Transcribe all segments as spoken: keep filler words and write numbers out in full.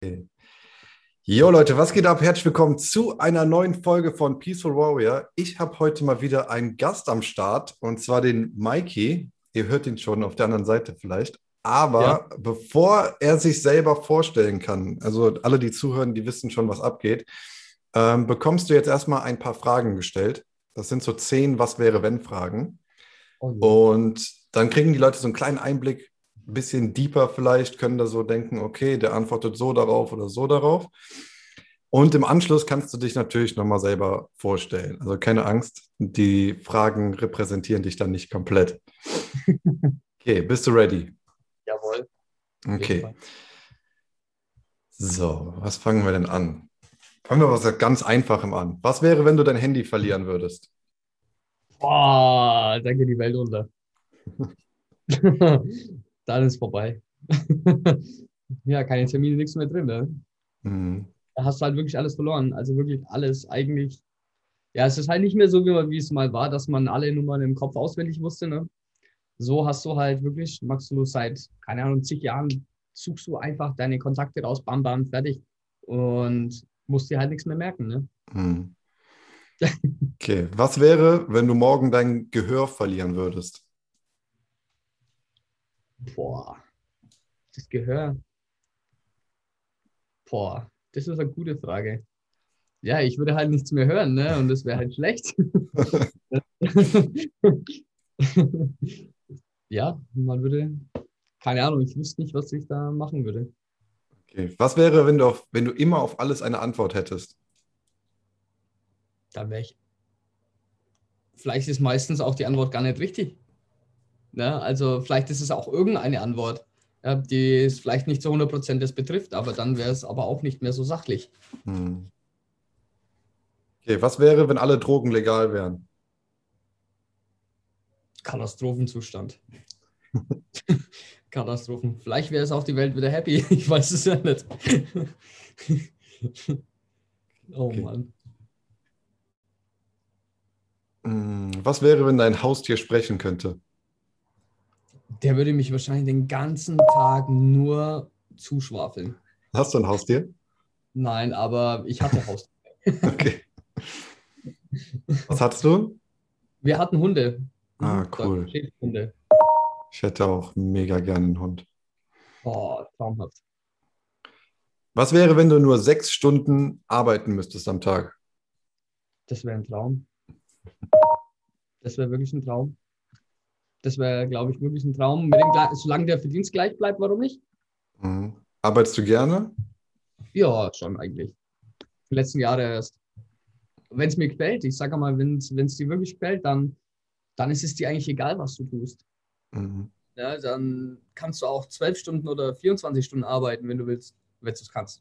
Okay. Jo Leute, was geht ab? Herzlich willkommen zu einer neuen Folge von Peaceful Warrior. Ich habe heute mal wieder einen Gast am Start und zwar den Mikey. Ihr hört ihn schon auf der anderen Seite vielleicht. Ja, Aber bevor er sich selber vorstellen kann, also alle, die zuhören, die wissen schon, was abgeht, ähm, bekommst du jetzt erstmal ein paar Fragen gestellt. Das sind so zehn Was wäre wenn Fragen. oh je. Und dann kriegen die Leute so einen kleinen Einblick, ein bisschen deeper vielleicht, können da so denken, okay, der antwortet so darauf oder so darauf. Und im Anschluss kannst du dich natürlich nochmal selber vorstellen. Also keine Angst, die Fragen repräsentieren dich dann nicht komplett. Okay, bist du ready? Jawohl, auf jeden Okay, Fall. so, was fangen wir denn an? Fangen wir was ganz Einfachem an. Was wäre, wenn du dein Handy verlieren würdest? Boah, dann geht die Welt unter. Dann ist vorbei. Ja, keine Termine, nichts mehr drin. Ne? Hm, Da hast du halt wirklich alles verloren. Also wirklich alles eigentlich. Ja, es ist halt nicht mehr so, wie, wie es mal war, dass man alle Nummern im Kopf auswendig wusste. Ne? So hast du halt wirklich, machst du seit, keine Ahnung, zig Jahren, suchst du einfach deine Kontakte raus, bam, bam, fertig. Und musst dir halt nichts mehr merken. Ne? hm. Okay, was wäre, wenn du morgen dein Gehör verlieren würdest? Boah, das Gehör. Boah, das ist eine gute Frage. Ja, ich würde halt nichts mehr hören, ne? Und das wäre halt schlecht. Ja, man würde, keine Ahnung, ich wüsste nicht, was ich da machen würde. Okay. Was wäre, wenn du, auf, wenn du immer auf alles eine Antwort hättest? Da wäre ich, vielleicht ist meistens auch die Antwort gar nicht richtig. Ne? Also vielleicht ist es auch irgendeine Antwort, ja, die es vielleicht nicht zu hundert Prozent das betrifft, aber dann wäre es aber auch nicht mehr so sachlich. Hm. Okay, was wäre, wenn alle Drogen legal wären? Katastrophenzustand. Katastrophen. Vielleicht wäre es auch die Welt wieder happy. Ich weiß es ja nicht. Oh Okay. Mann. Hm, was wäre, wenn dein Haustier sprechen könnte? Der würde mich wahrscheinlich den ganzen Tag nur zuschwafeln. Hast du ein Haustier? Nein, aber ich hatte Haus. Okay. Was hattest du? Wir hatten Hunde. Ah, Mhm. Deutsche cool. Schäferhunde. Ich hätte auch mega gerne einen Hund. Oh, traumhaft. Was wäre, wenn du nur sechs Stunden arbeiten müsstest am Tag? Das wäre ein Traum. Das wäre wirklich ein Traum. Das wäre, glaube ich, wirklich ein Traum. Mit dem, Gle- solange der Verdienst gleich bleibt, warum nicht? Mhm. Arbeitest du gerne? Ja, schon eigentlich. Die letzten Jahre erst. Wenn es mir gefällt, ich sage mal, wenn es dir wirklich gefällt, dann, dann ist es dir eigentlich egal, was du tust. Mhm. Ja, dann kannst du auch zwölf Stunden oder vierundzwanzig Stunden arbeiten, wenn du willst, wenn du es kannst.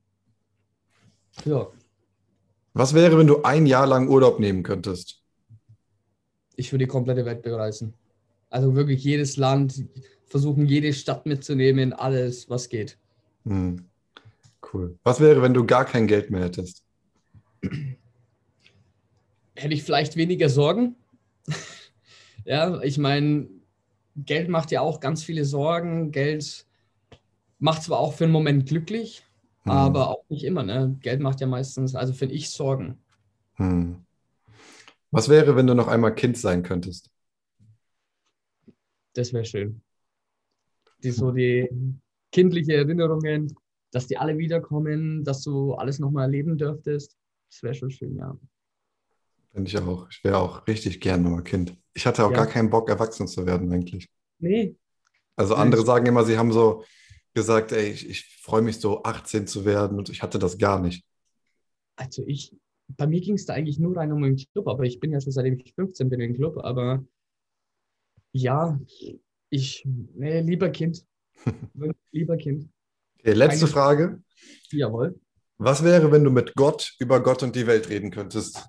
Ja, Was wäre, wenn du ein Jahr lang Urlaub nehmen könntest? ich würde die komplette Welt bereisen. Also wirklich jedes Land, versuchen jede Stadt mitzunehmen, alles, was geht. Mhm. Cool. Was wäre, wenn du gar kein Geld mehr hättest? Hätte ich vielleicht weniger Sorgen? Ja, ich meine, Geld macht ja auch ganz viele Sorgen. Geld macht zwar auch für einen Moment glücklich, aber Mhm. auch nicht immer. Ne? Geld macht ja meistens, also finde ich, Sorgen. Mhm. Was wäre, wenn du noch einmal Kind sein könntest? Das wäre schön. Die so die kindliche Erinnerungen, dass die alle wiederkommen, dass du alles nochmal erleben dürftest. Das wäre schon schön, ja. Finde ich auch. Ich wäre auch richtig gern nochmal Kind. Ich hatte auch gar Ja, keinen Bock, erwachsen zu werden eigentlich. nee. Also andere Das, sagen immer, sie haben so gesagt, ey, ich, ich freue mich so achtzehn zu werden und ich hatte das gar nicht. also ich, bei mir ging es da eigentlich nur rein um den Club, aber ich bin ja schon seitdem ich fünfzehn bin im Club, aber ja, ich, nee, lieber Kind, wirklich lieber Kind. Okay, letzte Keine, Frage. jawohl. Was wäre, wenn du mit Gott über Gott und die Welt reden könntest?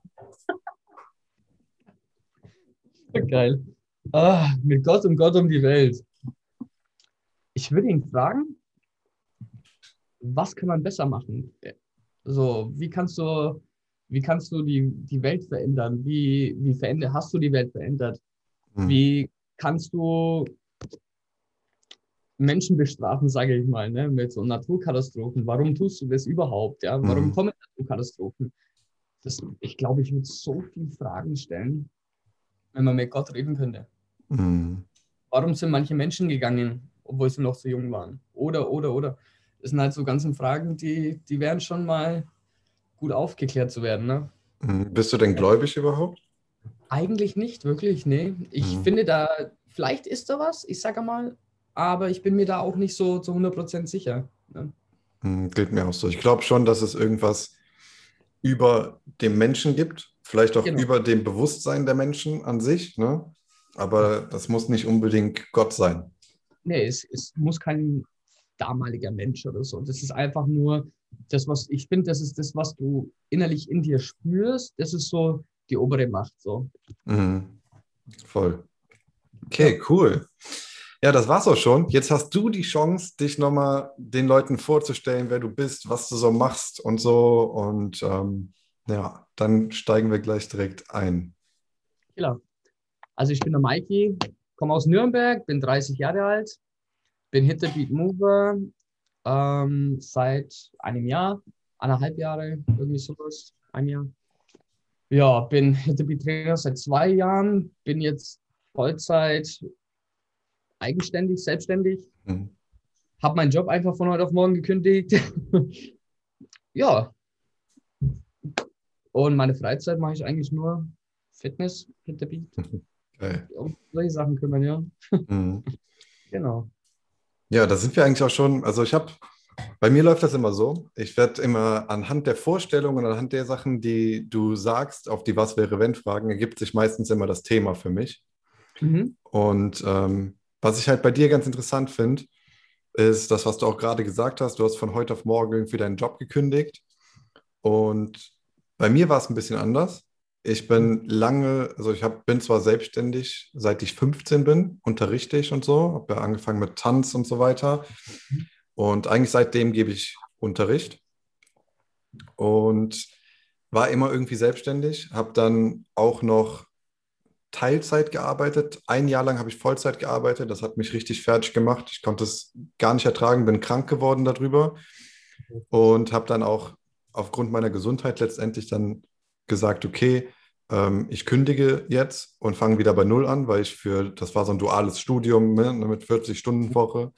Geil. Ah, mit Gott und Gott um die Welt. Ich würde ihn fragen, was kann man besser machen? So, wie kannst du, wie kannst du die, die Welt verändern? Wie, wie verändert, hast du die Welt verändert? Hm. Wie kannst du Menschen bestrafen, sage ich mal, ne, mit so Naturkatastrophen. Warum tust du das überhaupt? Ja, warum Mhm. kommen Naturkatastrophen? Das, ich glaube, ich würde so viele Fragen stellen, wenn man mit Gott reden könnte. Mhm. Warum sind manche Menschen gegangen, obwohl sie noch so jung waren? Oder, oder, oder. Das sind halt so ganzen Fragen, die, die wären schon mal gut aufgeklärt zu werden, ne? Mhm. Bist du denn gläubig überhaupt? Eigentlich nicht, wirklich, nee. Ich Mhm. finde da, vielleicht ist da was, ich sage mal, aber ich bin mir da auch nicht so zu hundert Prozent sicher. Ne? Mhm. Geht mir auch so. Ich glaube schon, dass es irgendwas über dem Menschen gibt, vielleicht auch Genau. über dem Bewusstsein der Menschen an sich, ne? Ja. Aber das muss nicht unbedingt Gott sein. Nee, es, es muss kein damaliger Mensch oder so. Das ist einfach nur das, was ich finde, das ist das, was du innerlich in dir spürst. Das ist so die obere Macht. So. Mhm. Voll. Ja, Okay, cool. Ja, das war's auch schon. Jetzt hast du die Chance, dich nochmal den Leuten vorzustellen, wer du bist, was du so machst und so. Und ähm, ja, dann steigen wir gleich direkt ein. klar. Also ich bin der Maiki, komme aus Nürnberg, bin dreißig Jahre alt, bin Hitterbeat Mover ähm, seit einem Jahr, eineinhalb Jahre, irgendwie sowas, ein Jahr. Ja, bin Hitterbeat Trainer seit zwei Jahren, bin jetzt Vollzeit eigenständig, selbstständig, Mhm. habe meinen Job einfach von heute auf morgen gekündigt. Ja, und meine Freizeit mache ich eigentlich nur Fitness, Hitterbeat, Geil. um solche Sachen kümmern, ja. Mhm. Genau. Ja, da sind wir eigentlich auch schon. Also ich habe, bei mir läuft das immer so. Ich werde immer anhand der Vorstellungen, anhand der Sachen, die du sagst, auf die Was wäre wenn Fragen, ergibt sich meistens immer das Thema für mich. Mhm. Und ähm, was ich halt bei dir ganz interessant finde, ist das, was du auch gerade gesagt hast. Du hast von heute auf morgen irgendwie deinen Job gekündigt. Und bei mir war es ein bisschen anders. Ich bin lange, also ich hab, bin zwar selbstständig, seit ich fünfzehn bin, unterrichte ich und so, habe ja angefangen mit Tanz und so weiter. Und eigentlich seitdem gebe ich Unterricht und war immer irgendwie selbstständig, habe dann auch noch Teilzeit gearbeitet. Ein Jahr lang habe ich Vollzeit gearbeitet. Das hat mich richtig fertig gemacht. Ich konnte es gar nicht ertragen, bin krank geworden darüber und habe dann auch aufgrund meiner Gesundheit letztendlich dann gesagt, okay, ähm, ich kündige jetzt und fange wieder bei Null an, weil ich für, das war so ein duales Studium, ne, mit vierzig-Stunden-Woche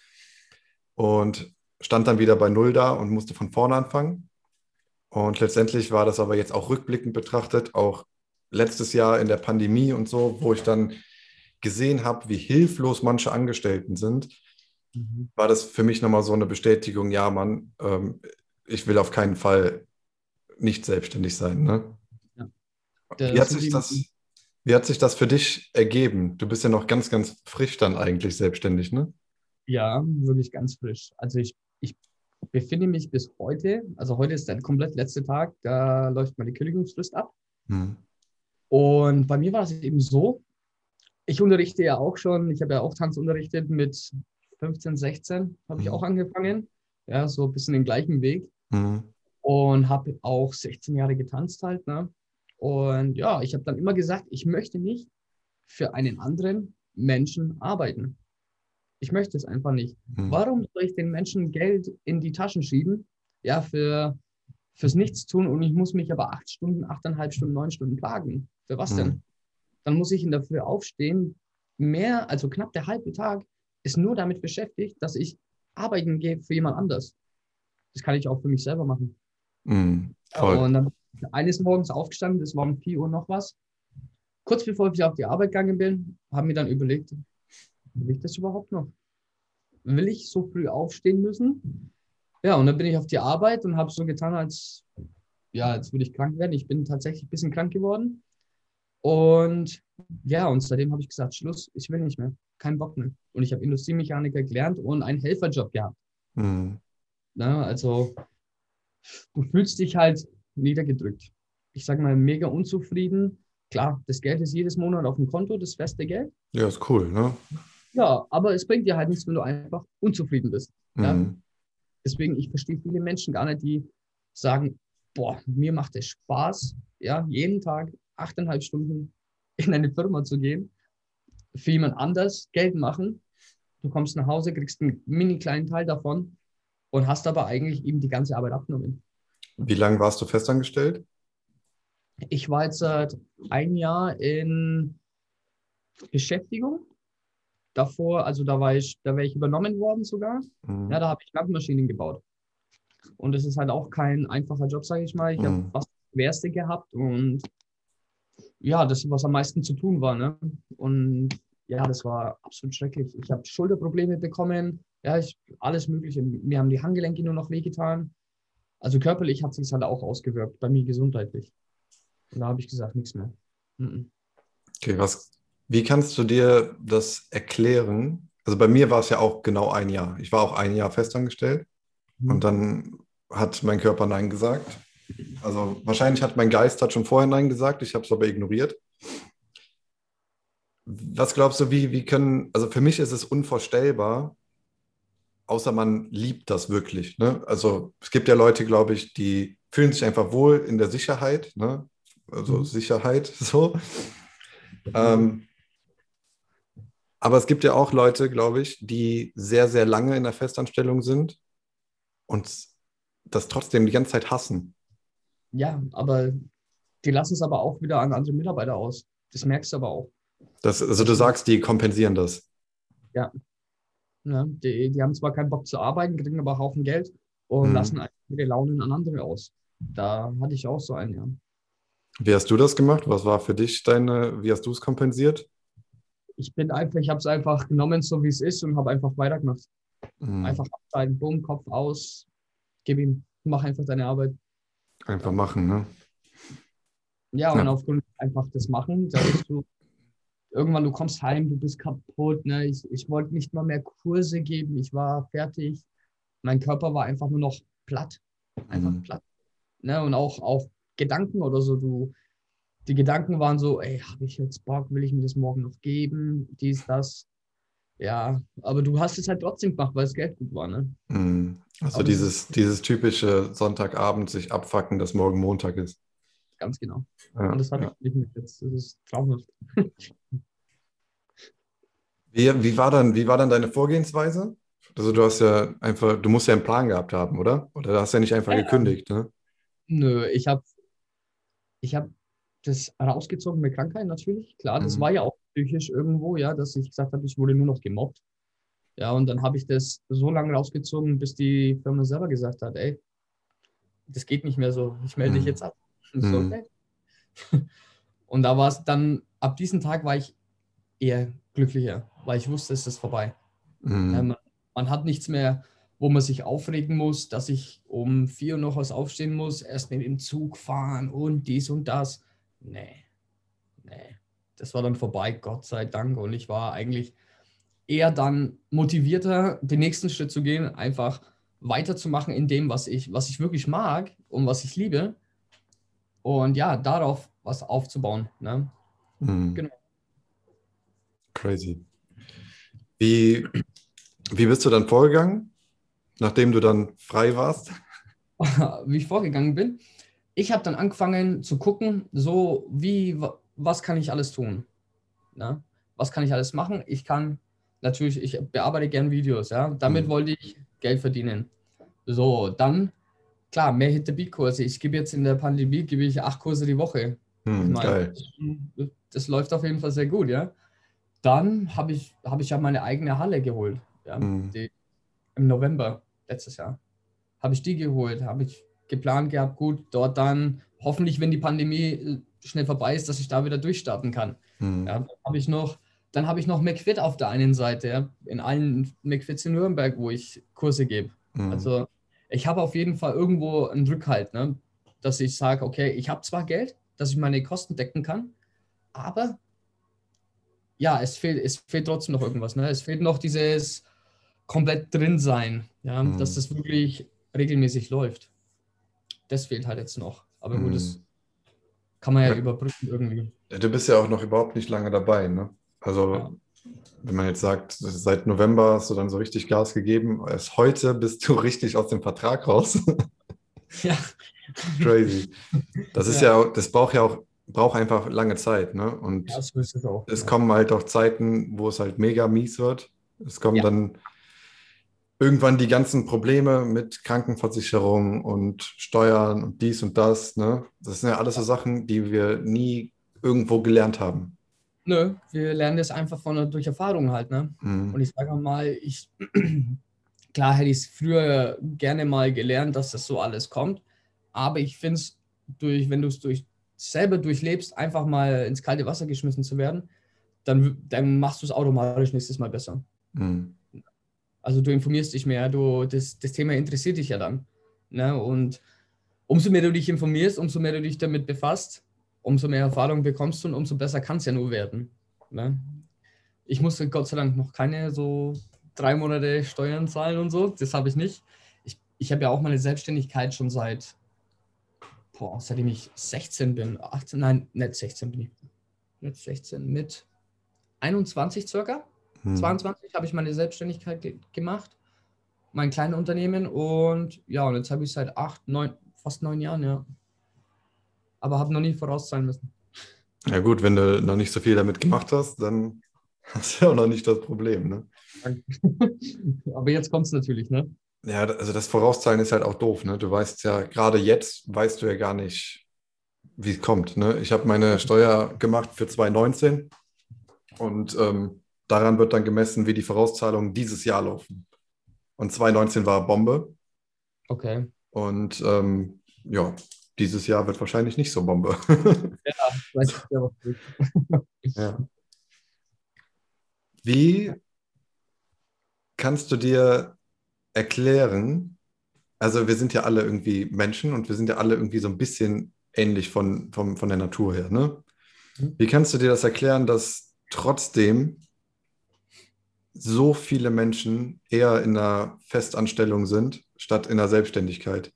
und stand dann wieder bei Null da und musste von vorne anfangen. Und letztendlich war das aber jetzt auch rückblickend betrachtet, auch letztes Jahr in der Pandemie und so, wo ich dann gesehen habe, wie hilflos manche Angestellten sind, Mhm. war das für mich nochmal so eine Bestätigung, ja, Mann, ähm, ich will auf keinen Fall nicht selbstständig sein. Ne? Ja. Wie Das hat so sich wie, das, wie hat sich das für dich ergeben? Du bist ja noch ganz, ganz frisch dann eigentlich selbstständig, ne? ja, wirklich ganz frisch. Also ich, ich befinde mich bis heute, also heute ist der komplett letzte Tag, da läuft meine Kündigungsfrist ab. Hm. Und bei mir war es eben so, ich unterrichte ja auch schon, ich habe ja auch Tanz unterrichtet mit fünfzehn, sechzehn, habe ich auch Hm. angefangen. Ja, so ein bisschen den gleichen Weg. Hm. Und habe auch sechzehn Jahre getanzt halt. Ne? Und ja, ich habe dann immer gesagt, ich möchte nicht für einen anderen Menschen arbeiten. Ich möchte es einfach nicht. Hm. Warum soll ich den Menschen Geld in die Taschen schieben? Ja, für, fürs Nichtstun und ich muss mich aber acht Stunden, achteinhalb Stunden, neun Stunden plagen. Für was Hm. denn? Dann muss ich in der Früh aufstehen. Mehr, also knapp der halbe Tag ist nur damit beschäftigt, dass ich arbeiten gehe für jemand anders. Das kann ich auch für mich selber machen. Hm. Ja, Voll. und dann bin ich eines Morgens aufgestanden, das war um vier Uhr noch was. Kurz bevor ich auf die Arbeit gegangen bin, habe mir dann überlegt, will ich das überhaupt noch? Will ich so früh aufstehen müssen? Ja, und dann bin ich auf die Arbeit und habe so getan, als, ja, als würde ich krank werden. Ich bin tatsächlich ein bisschen krank geworden. Und ja, und seitdem habe ich gesagt, Schluss, ich will nicht mehr. Kein Bock mehr. Und ich habe Industriemechaniker gelernt und einen Helferjob gehabt. Hm. Na, also du fühlst dich halt niedergedrückt. Ich sage mal, mega unzufrieden. Klar, das Geld ist jedes Monat auf dem Konto, das feste Geld. Ja, ist cool, ne? Ja, aber es bringt dir halt nichts, wenn du einfach unzufrieden bist. Ja? Hm. Deswegen, ich verstehe viele Menschen gar nicht, die sagen, boah, mir macht es Spaß, ja, jeden Tag achteinhalb Stunden in eine Firma zu gehen, für jemand anders Geld machen. Du kommst nach Hause, kriegst einen mini kleinen Teil davon und hast aber eigentlich eben die ganze Arbeit abgenommen. Wie lange warst du festangestellt? Ich war jetzt seit ein Jahr in Beschäftigung. Davor, also da war ich, da wäre ich übernommen worden sogar. Mhm. Ja, da habe ich Landmaschinen gebaut. Und es ist halt auch kein einfacher Job, sage ich mal. Ich habe Mhm. fast das Schwerste gehabt und ja, das, was am meisten zu tun war. Ne? Und ja, das war absolut schrecklich. Ich habe Schulterprobleme bekommen, ja, ich, alles Mögliche. Mir haben die Handgelenke nur noch wehgetan. Also körperlich hat sich halt auch ausgewirkt, bei mir gesundheitlich. Und da habe ich gesagt, nichts mehr. Mhm. Okay, was, wie kannst du dir das erklären? Also bei mir war es ja auch genau ein Jahr. Ich war auch ein Jahr festangestellt und Mhm. dann hat mein Körper Nein gesagt. Also wahrscheinlich hat mein Geist hat schon vorher Nein gesagt, ich habe es aber ignoriert. Was glaubst du, wie, wie können, also für mich ist es unvorstellbar, außer man liebt das wirklich. Ne? Also es gibt ja Leute, glaube ich, die fühlen sich einfach wohl in der Sicherheit, ne? Also Mhm. Sicherheit so. Definitiv. Ähm, aber es gibt ja auch Leute, glaube ich, die sehr, sehr lange in der Festanstellung sind und das trotzdem die ganze Zeit hassen. Ja, aber die lassen es aber auch wieder an andere Mitarbeiter aus. Das merkst du aber auch. Das, also du Das, sagst, die kompensieren das. ja, ja die, die haben zwar keinen Bock zu arbeiten, kriegen aber einen Haufen Geld und lassen Hm. einfach ihre Launen an andere aus. Da hatte ich auch so einen, ja. Wie hast du das gemacht? Was war für dich deine, wie hast du es kompensiert? Ich bin einfach, ich habe es einfach genommen, so wie es ist und habe einfach weitergemacht. Hm. Einfach abschalten, bumm, Kopf aus, gib ihm, mach einfach deine Arbeit. Einfach Ja, machen, ne? ja und Ja. aufgrund einfach des Machen, da bist du irgendwann, du kommst heim, du bist kaputt. Ne? Ich, ich wollte nicht mal mehr Kurse geben, ich war fertig. Mein Körper war einfach nur noch platt, einfach Hm. platt. Ne? Und auch, auch Gedanken oder so, du, die Gedanken waren so, ey, habe ich jetzt Bock, will ich mir das morgen noch geben, dies, das. Ja, aber du hast es halt trotzdem gemacht, weil das Geld gut war, ne? Hm. Also Aber das ist dieses, dieses typische Sonntagabend sich abfacken, dass morgen Montag ist. ganz genau. Und Ja, das habe ich ja. nicht mehr jetzt. Das ist traumhaft. Wie, wie war dann, wie war dann deine Vorgehensweise? Also du hast ja einfach, du musst ja einen Plan gehabt haben, oder? Oder du hast ja nicht einfach Ja, ja. gekündigt, ne? Nö, ich habe ich hab das rausgezogen mit Krankheit natürlich. Klar, das war Mhm. ja auch psychisch irgendwo, ja, dass ich gesagt habe, ich wurde nur noch gemobbt. Ja, und dann habe ich das so lange rausgezogen, bis die Firma selber gesagt hat, ey, das geht nicht mehr so, ich melde dich Mhm. jetzt ab. Und so, Mhm. okay. Und da war es dann, ab diesem Tag war ich eher glücklicher, weil ich wusste, es ist vorbei. Ja, Mhm. man, man hat nichts mehr, wo man sich aufregen muss, dass ich um vier Uhr noch was aufstehen muss, erst mit dem Zug fahren und dies und das. Nee, nee. Das war dann vorbei, Gott sei Dank. Und ich war eigentlich eher dann motivierter, den nächsten Schritt zu gehen, einfach weiterzumachen in dem, was ich, was ich wirklich mag und was ich liebe. Und ja, darauf was aufzubauen. Ne? Mhm. Genau. Crazy. Wie, wie bist du dann vorgegangen, nachdem du dann frei warst? Wie ich vorgegangen bin. Ich habe dann angefangen zu gucken, so wie, was kann ich alles tun? Ne? Was kann ich alles machen? Ich kann natürlich, ich bearbeite gern Videos, ja. Damit Mhm. wollte ich Geld verdienen. So, dann, klar, mehr Hit-the-Beat-Kurse. Ich gebe jetzt in der Pandemie, gebe ich acht Kurse die Woche. Ich Mhm. meine, Geil. das, das läuft auf jeden Fall sehr gut, ja. Dann habe ich, habe ich ja meine eigene Halle geholt, ja. Mhm. Die, im November letztes Jahr habe ich die geholt, habe ich geplant gehabt, gut, dort dann hoffentlich, wenn die Pandemie äh, schnell vorbei ist, dass ich da wieder durchstarten kann. Ja, Mhm. dann habe ich noch, dann habe ich noch McFit auf der einen Seite, ja, in allen McFits in Nürnberg, wo ich Kurse gebe. Mhm. Also ich habe auf jeden Fall irgendwo einen Rückhalt, ne, dass ich sage, okay, ich habe zwar Geld, dass ich meine Kosten decken kann, aber ja, es fehlt, es fehlt trotzdem noch irgendwas. Ne? Es fehlt noch dieses komplett drin sein, ja, dass Mhm. das wirklich regelmäßig läuft. Das fehlt halt jetzt noch. Aber gut, das Mhm. kann man ja Ja, überbrücken irgendwie. du bist ja auch noch überhaupt nicht lange dabei, ne? Ja. Also, wenn man jetzt sagt, seit November hast du dann so richtig Gas gegeben, erst heute bist du richtig aus dem Vertrag raus. Ja. Crazy. Das ist Ja. ja, auch- das braucht ja auch, braucht einfach lange Zeit, ne? Ja, Und so ist es auch. es Ja. kommen halt auch Zeiten, wo es halt mega mies wird. Es kommen Ja, dann irgendwann die ganzen Probleme mit Krankenversicherung und Steuern und dies und das, ne? Das sind ja alles so Sachen, die wir nie irgendwo gelernt haben. nö, wir lernen das einfach von, durch Erfahrung halt, ne? Und Mhm. ich sage mal, ich, klar hätte ich es früher gerne mal gelernt, dass das so alles kommt, aber ich finde es, durch, wenn du es durch selber durchlebst, einfach mal ins kalte Wasser geschmissen zu werden, dann, dann machst du es automatisch nächstes Mal besser. Mhm. Also du informierst dich mehr, du, das, das Thema interessiert dich ja dann. Ne? Und umso mehr du dich informierst, umso mehr du dich damit befasst, umso mehr Erfahrung bekommst du und umso besser kann es ja nur werden. Ne? Ich musste Gott sei Dank noch keine so drei Monate Steuern zahlen und so. Das habe ich nicht. Ich, ich habe ja auch meine Selbstständigkeit schon seit, boah, seitdem ich sechzehn bin. achtzehn, nein, nicht sechzehn bin ich. Nicht sechzehn, mit einundzwanzig circa. Mhm. zweiundzwanzig habe ich meine Selbstständigkeit ge gemacht, mein kleines Unternehmen. Und ja, und jetzt habe ich seit acht, neun, fast neun Jahren, ja. Aber habe noch nie vorauszahlen müssen. Ja gut, wenn du noch nicht so viel damit gemacht hast, dann hast du ja auch noch nicht das Problem, ne? Aber jetzt kommt es natürlich, ne? Ja, also das Vorauszahlen ist halt auch doof, ne? Du weißt ja, gerade jetzt weißt du ja gar nicht, wie es kommt, ne? Ich habe meine Steuer gemacht für zwanzig neunzehn und ähm, daran wird dann gemessen, wie die Vorauszahlungen dieses Jahr laufen. Und zwanzig neunzehn war Bombe Okay. und ähm, ja, dieses Jahr wird wahrscheinlich nicht so Bombe. Ja, vielleicht ist ja was gut. Ja. Wie kannst du dir erklären, also wir sind ja alle irgendwie Menschen und wir sind ja alle irgendwie so ein bisschen ähnlich von, von, von der Natur her, ne? Wie kannst du dir das erklären, dass trotzdem so viele Menschen eher in einer Festanstellung sind, statt in der Selbstständigkeit?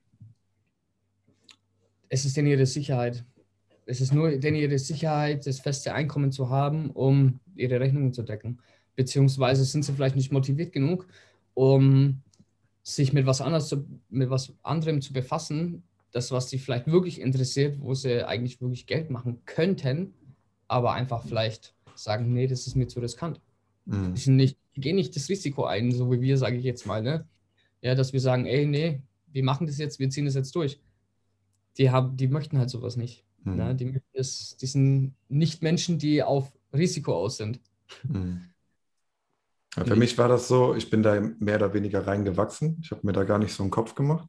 Es ist denn ihre Sicherheit. Es ist nur denn ihre Sicherheit, das feste Einkommen zu haben, um ihre Rechnungen zu decken. Beziehungsweise sind sie vielleicht nicht motiviert genug, um sich mit was anderes zu, mit was anderem zu befassen, das, was sie vielleicht wirklich interessiert, wo sie eigentlich wirklich Geld machen könnten, aber einfach vielleicht sagen, nee, das ist mir zu riskant. Die, Mhm. sind nicht, die gehen nicht das Risiko ein, so wie wir, sage ich jetzt mal, ne? Ja, dass wir sagen, ey, nee, wir machen das jetzt, wir ziehen das jetzt durch. Die haben, die möchten halt sowas nicht. Ne? Mhm. Die, möchten das, die sind nicht Menschen, die auf Risiko aus sind. Mhm. Ja, Und für ich, mich war das so, ich bin da mehr oder weniger reingewachsen. Ich habe mir da gar nicht so einen Kopf gemacht.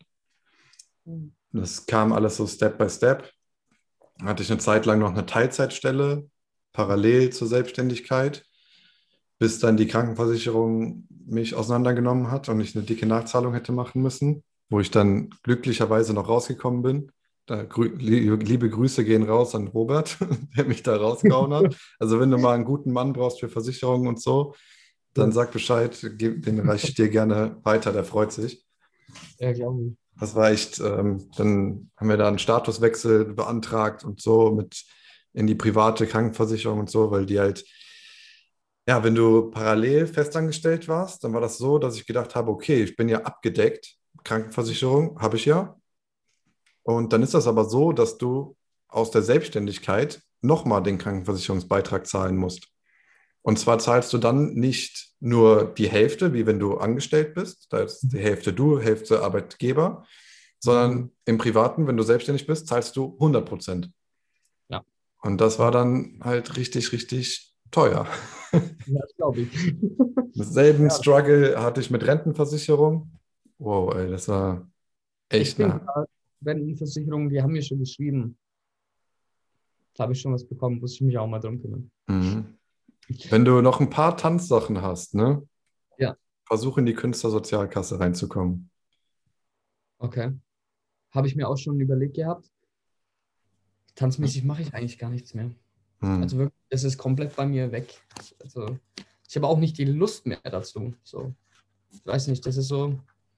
Das kam alles so Step by Step. Hatte ich eine Zeit lang noch eine Teilzeitstelle parallel zur Selbstständigkeit, bis dann die Krankenversicherung mich auseinandergenommen hat und ich eine dicke Nachzahlung hätte machen müssen, wo ich dann glücklicherweise noch rausgekommen bin. Da, grü liebe, liebe Grüße gehen raus an Robert, der mich da rausgehauen hat. Also wenn du mal einen guten Mann brauchst für Versicherungen und so, dann ja, sag Bescheid, geb- den reiche ich dir gerne weiter, der freut sich. ja glaube ich. Das war echt, ähm, dann haben wir da einen Statuswechsel beantragt und so mit in die private Krankenversicherung und so, weil die halt, ja, wenn du parallel festangestellt warst, dann war das so, dass ich gedacht habe, okay, ich bin ja abgedeckt, Krankenversicherung habe ich ja. Und dann ist das aber so, dass du aus der Selbstständigkeit nochmal den Krankenversicherungsbeitrag zahlen musst. Und zwar zahlst du dann nicht nur die Hälfte, wie wenn du angestellt bist, da ist die Hälfte du, Hälfte Arbeitgeber, sondern im Privaten, wenn du selbstständig bist, zahlst du hundert Prozent. Ja, Und das war dann halt richtig, richtig teuer. ja das glaube ich. Denselben Ja, Struggle hatte ich mit Rentenversicherung. Wow, ey, das war ich echt bin nah. gerade, Rentenversicherung, die haben mir schon geschrieben. Da habe ich schon was bekommen, muss ich mich auch mal drum kümmern. Mhm. Wenn du noch ein paar Tanzsachen hast, ne, Ja, versuch in die Künstlersozialkasse reinzukommen. okay. Habe ich mir auch schon überlegt gehabt. Tanzmäßig mache ich eigentlich gar nichts mehr. Also Mhm. wirklich, es ist komplett bei mir weg. Also ich habe auch nicht die Lust mehr dazu. So, ich weiß nicht, das ist so,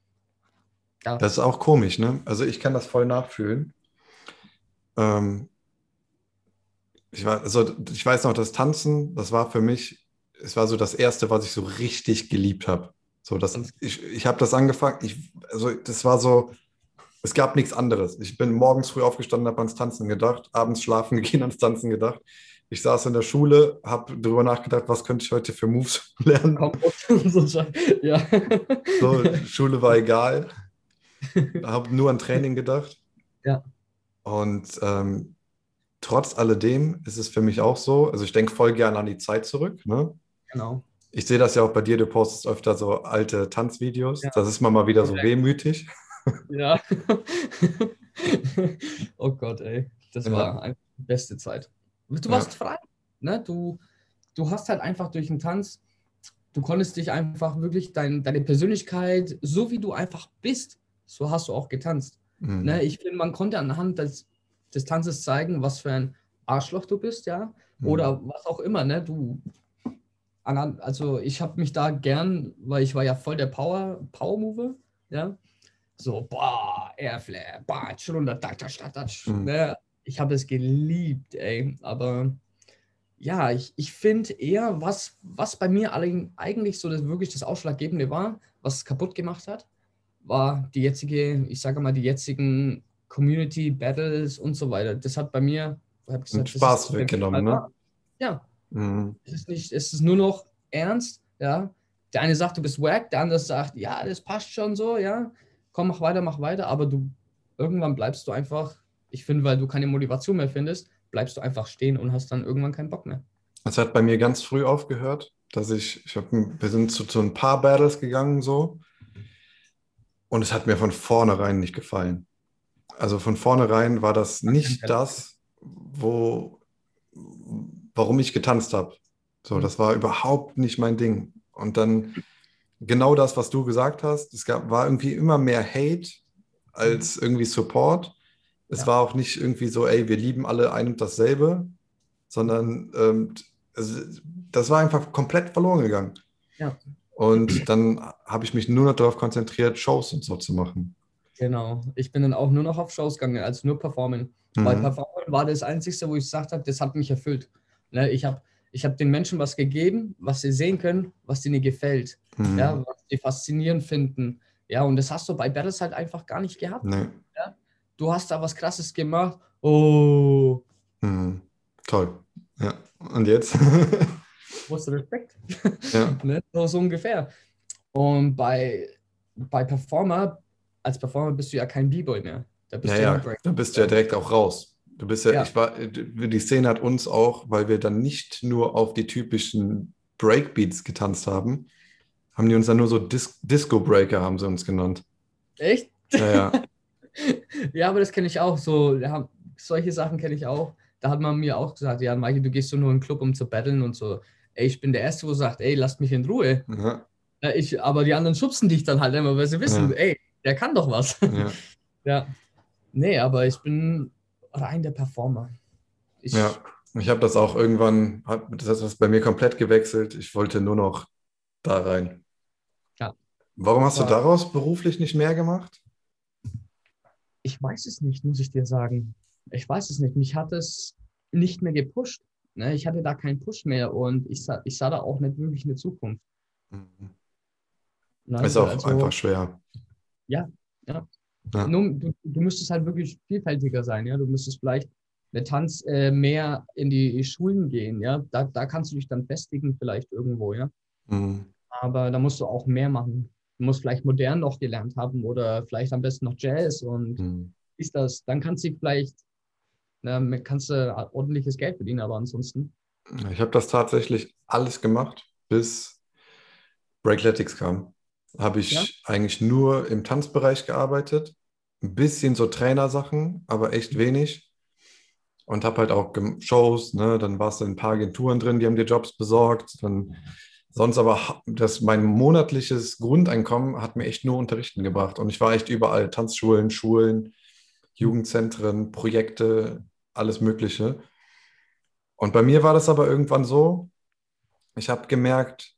ja, Das ist auch komisch, ne? Also ich kann das voll nachfühlen. Ähm, ich war, also ich weiß noch, das Tanzen, das war für mich, es war so das Erste, was ich so richtig geliebt habe. So, das, ganz, ich, ich habe das angefangen, ich, also das war so, Es gab nichts anderes. Ich bin morgens früh aufgestanden, habe ans Tanzen gedacht, abends schlafen gehen, ans Tanzen gedacht. Ich saß in der Schule, habe darüber nachgedacht, was könnte ich heute für Moves lernen. Kombos und so Scheiß. Ja. So, Schule war egal, habe nur an Training gedacht. Ja, Und ähm, trotz alledem ist es für mich auch so, also ich denke voll gerne an die Zeit zurück. Ne? genau. Ich sehe das ja auch bei dir, du postest öfter so alte Tanzvideos. Ja, Das ist mal mal wieder so korrekt. wehmütig. Ja. Oh Gott, ey. Das Ja. war einfach die beste Zeit. Du Ja. warst frei. Ne? Du, du hast halt einfach durch den Tanz, du konntest dich einfach wirklich dein, deine Persönlichkeit, so wie du einfach bist, so hast du auch getanzt. Ne? Mhm. Ich finde, man konnte anhand des, des Tanzes zeigen, was für ein Arschloch du bist, ja. Mhm. Oder was auch immer, ne? Du, anhand, also ich habe mich da gern, weil ich war ja voll der Power, Power-Mover, ja. So, boah, Airflare, batsch, runter, tatsch, tatsch, tatsch, Mhm. ne? Ich habe es geliebt, ey. Aber ja, ich, ich finde eher, was, was bei mir allein, eigentlich so das wirklich das Ausschlaggebende war, was es kaputt gemacht hat, war die jetzige, ich sage mal, die jetzigen Community Battles und so weiter. Das hat bei mir, ich habe Und gesagt, das ist Spaß nicht mehr, wie es weggenommen, mal ne? war. Ja, Mhm. es ist nicht, es ist nur noch ernst, ja. Der eine sagt, du bist wack, der andere sagt, ja, das passt schon so, ja. Komm, mach weiter, mach weiter, aber du, irgendwann bleibst du einfach, ich finde, weil du keine Motivation mehr findest, bleibst du einfach stehen und hast dann irgendwann keinen Bock mehr. Das hat bei mir ganz früh aufgehört, dass ich, ich hab, wir sind zu, zu ein paar Battles gegangen so und es hat mir von vornherein nicht gefallen. Also von vornherein war das Gar kein nicht Battle. das, wo, warum ich getanzt habe. So, Hm. das war überhaupt nicht mein Ding. Und dann genau das, was du gesagt hast, es gab, war irgendwie immer mehr Hate Mhm. als irgendwie Support. Es Ja, war auch nicht irgendwie so, ey, wir lieben alle ein und dasselbe, sondern ähm, also, das war einfach komplett verloren gegangen. ja, Und dann habe ich mich nur noch darauf konzentriert, Shows und so zu machen. genau. Ich bin dann auch nur noch auf Shows gegangen, also nur performen. Weil Mhm. performen war das Einzige, wo ich gesagt habe, das hat mich erfüllt. Ne, ich habe ich hab den Menschen was gegeben, was sie sehen können, was ihnen gefällt. Ja, Mhm. was sie faszinierend finden. Ja, und das hast du bei Battles halt einfach gar nicht gehabt. Nee. Ja? Du hast da was Krasses gemacht. Oh, Mhm. Toll. Ja. Und jetzt? großer Respekt. Ja. Ne? So, so ungefähr. Und bei, bei Performer, als Performer bist du ja kein B-Boy mehr. Da Ja, bist du ja ein ja, Break. da bist du ja Ja, direkt auch raus. Du bist ja, ja, ich war, die Szene hat uns auch, weil wir dann nicht nur auf die typischen Breakbeats getanzt haben, haben die uns dann nur so Dis Disco-Breaker, haben sie uns genannt. echt? Ja, ja. Ja, aber das kenne ich auch. So, ja, solche Sachen kenne ich auch. Da hat man mir auch gesagt, ja, Michael, du gehst so nur in den Club, um zu battlen und so. Ey, ich bin der Erste, wo sagt, ey, lasst mich in Ruhe. Ja, Ja, ich, aber die anderen schubsen dich dann halt immer, weil sie wissen, ja, ey, der kann doch was. ja, Ja, nee, aber ich bin rein der Performer. Ich, ja. Ich habe das auch irgendwann, hat das ist bei mir komplett gewechselt. Ich wollte nur noch da rein. ja, Warum hast du war, daraus beruflich nicht mehr gemacht? ich weiß es nicht, muss ich dir sagen. Ich weiß es nicht. Mich hat es nicht mehr gepusht. Ne? Ich hatte da keinen Push mehr und ich sah, ich sah da auch nicht wirklich eine Zukunft. Mhm. Ne? Ist Da- auch Also, einfach schwer. ja, ja. Ja. Nur, du, du müsstest halt wirklich vielfältiger sein, ja. Du müsstest vielleicht mit Tanz äh, mehr in die Schulen gehen, ja. Da, da kannst du dich dann festigen, vielleicht irgendwo, ja. Mhm. Aber da musst du auch mehr machen. Du musst vielleicht modern noch gelernt haben oder vielleicht am besten noch Jazz und Mhm. ist das, dann kannst du vielleicht, ne, kannst du ordentliches Geld verdienen, aber ansonsten, Ich habe das tatsächlich alles gemacht, bis Breakletics kam. Habe ja. ich eigentlich nur im Tanzbereich gearbeitet, ein bisschen so Trainersachen, aber echt wenig. Und habe halt auch gem- Shows, ne? Dann warst du in ein paar Agenturen drin, die haben dir Jobs besorgt. Dann sonst aber ha- das mein monatliches Grundeinkommen hat mir echt nur Unterrichten gebracht. Und ich war echt überall, Tanzschulen, Schulen, Jugendzentren, Projekte, alles Mögliche. Und bei mir war das aber irgendwann so, ich habe gemerkt,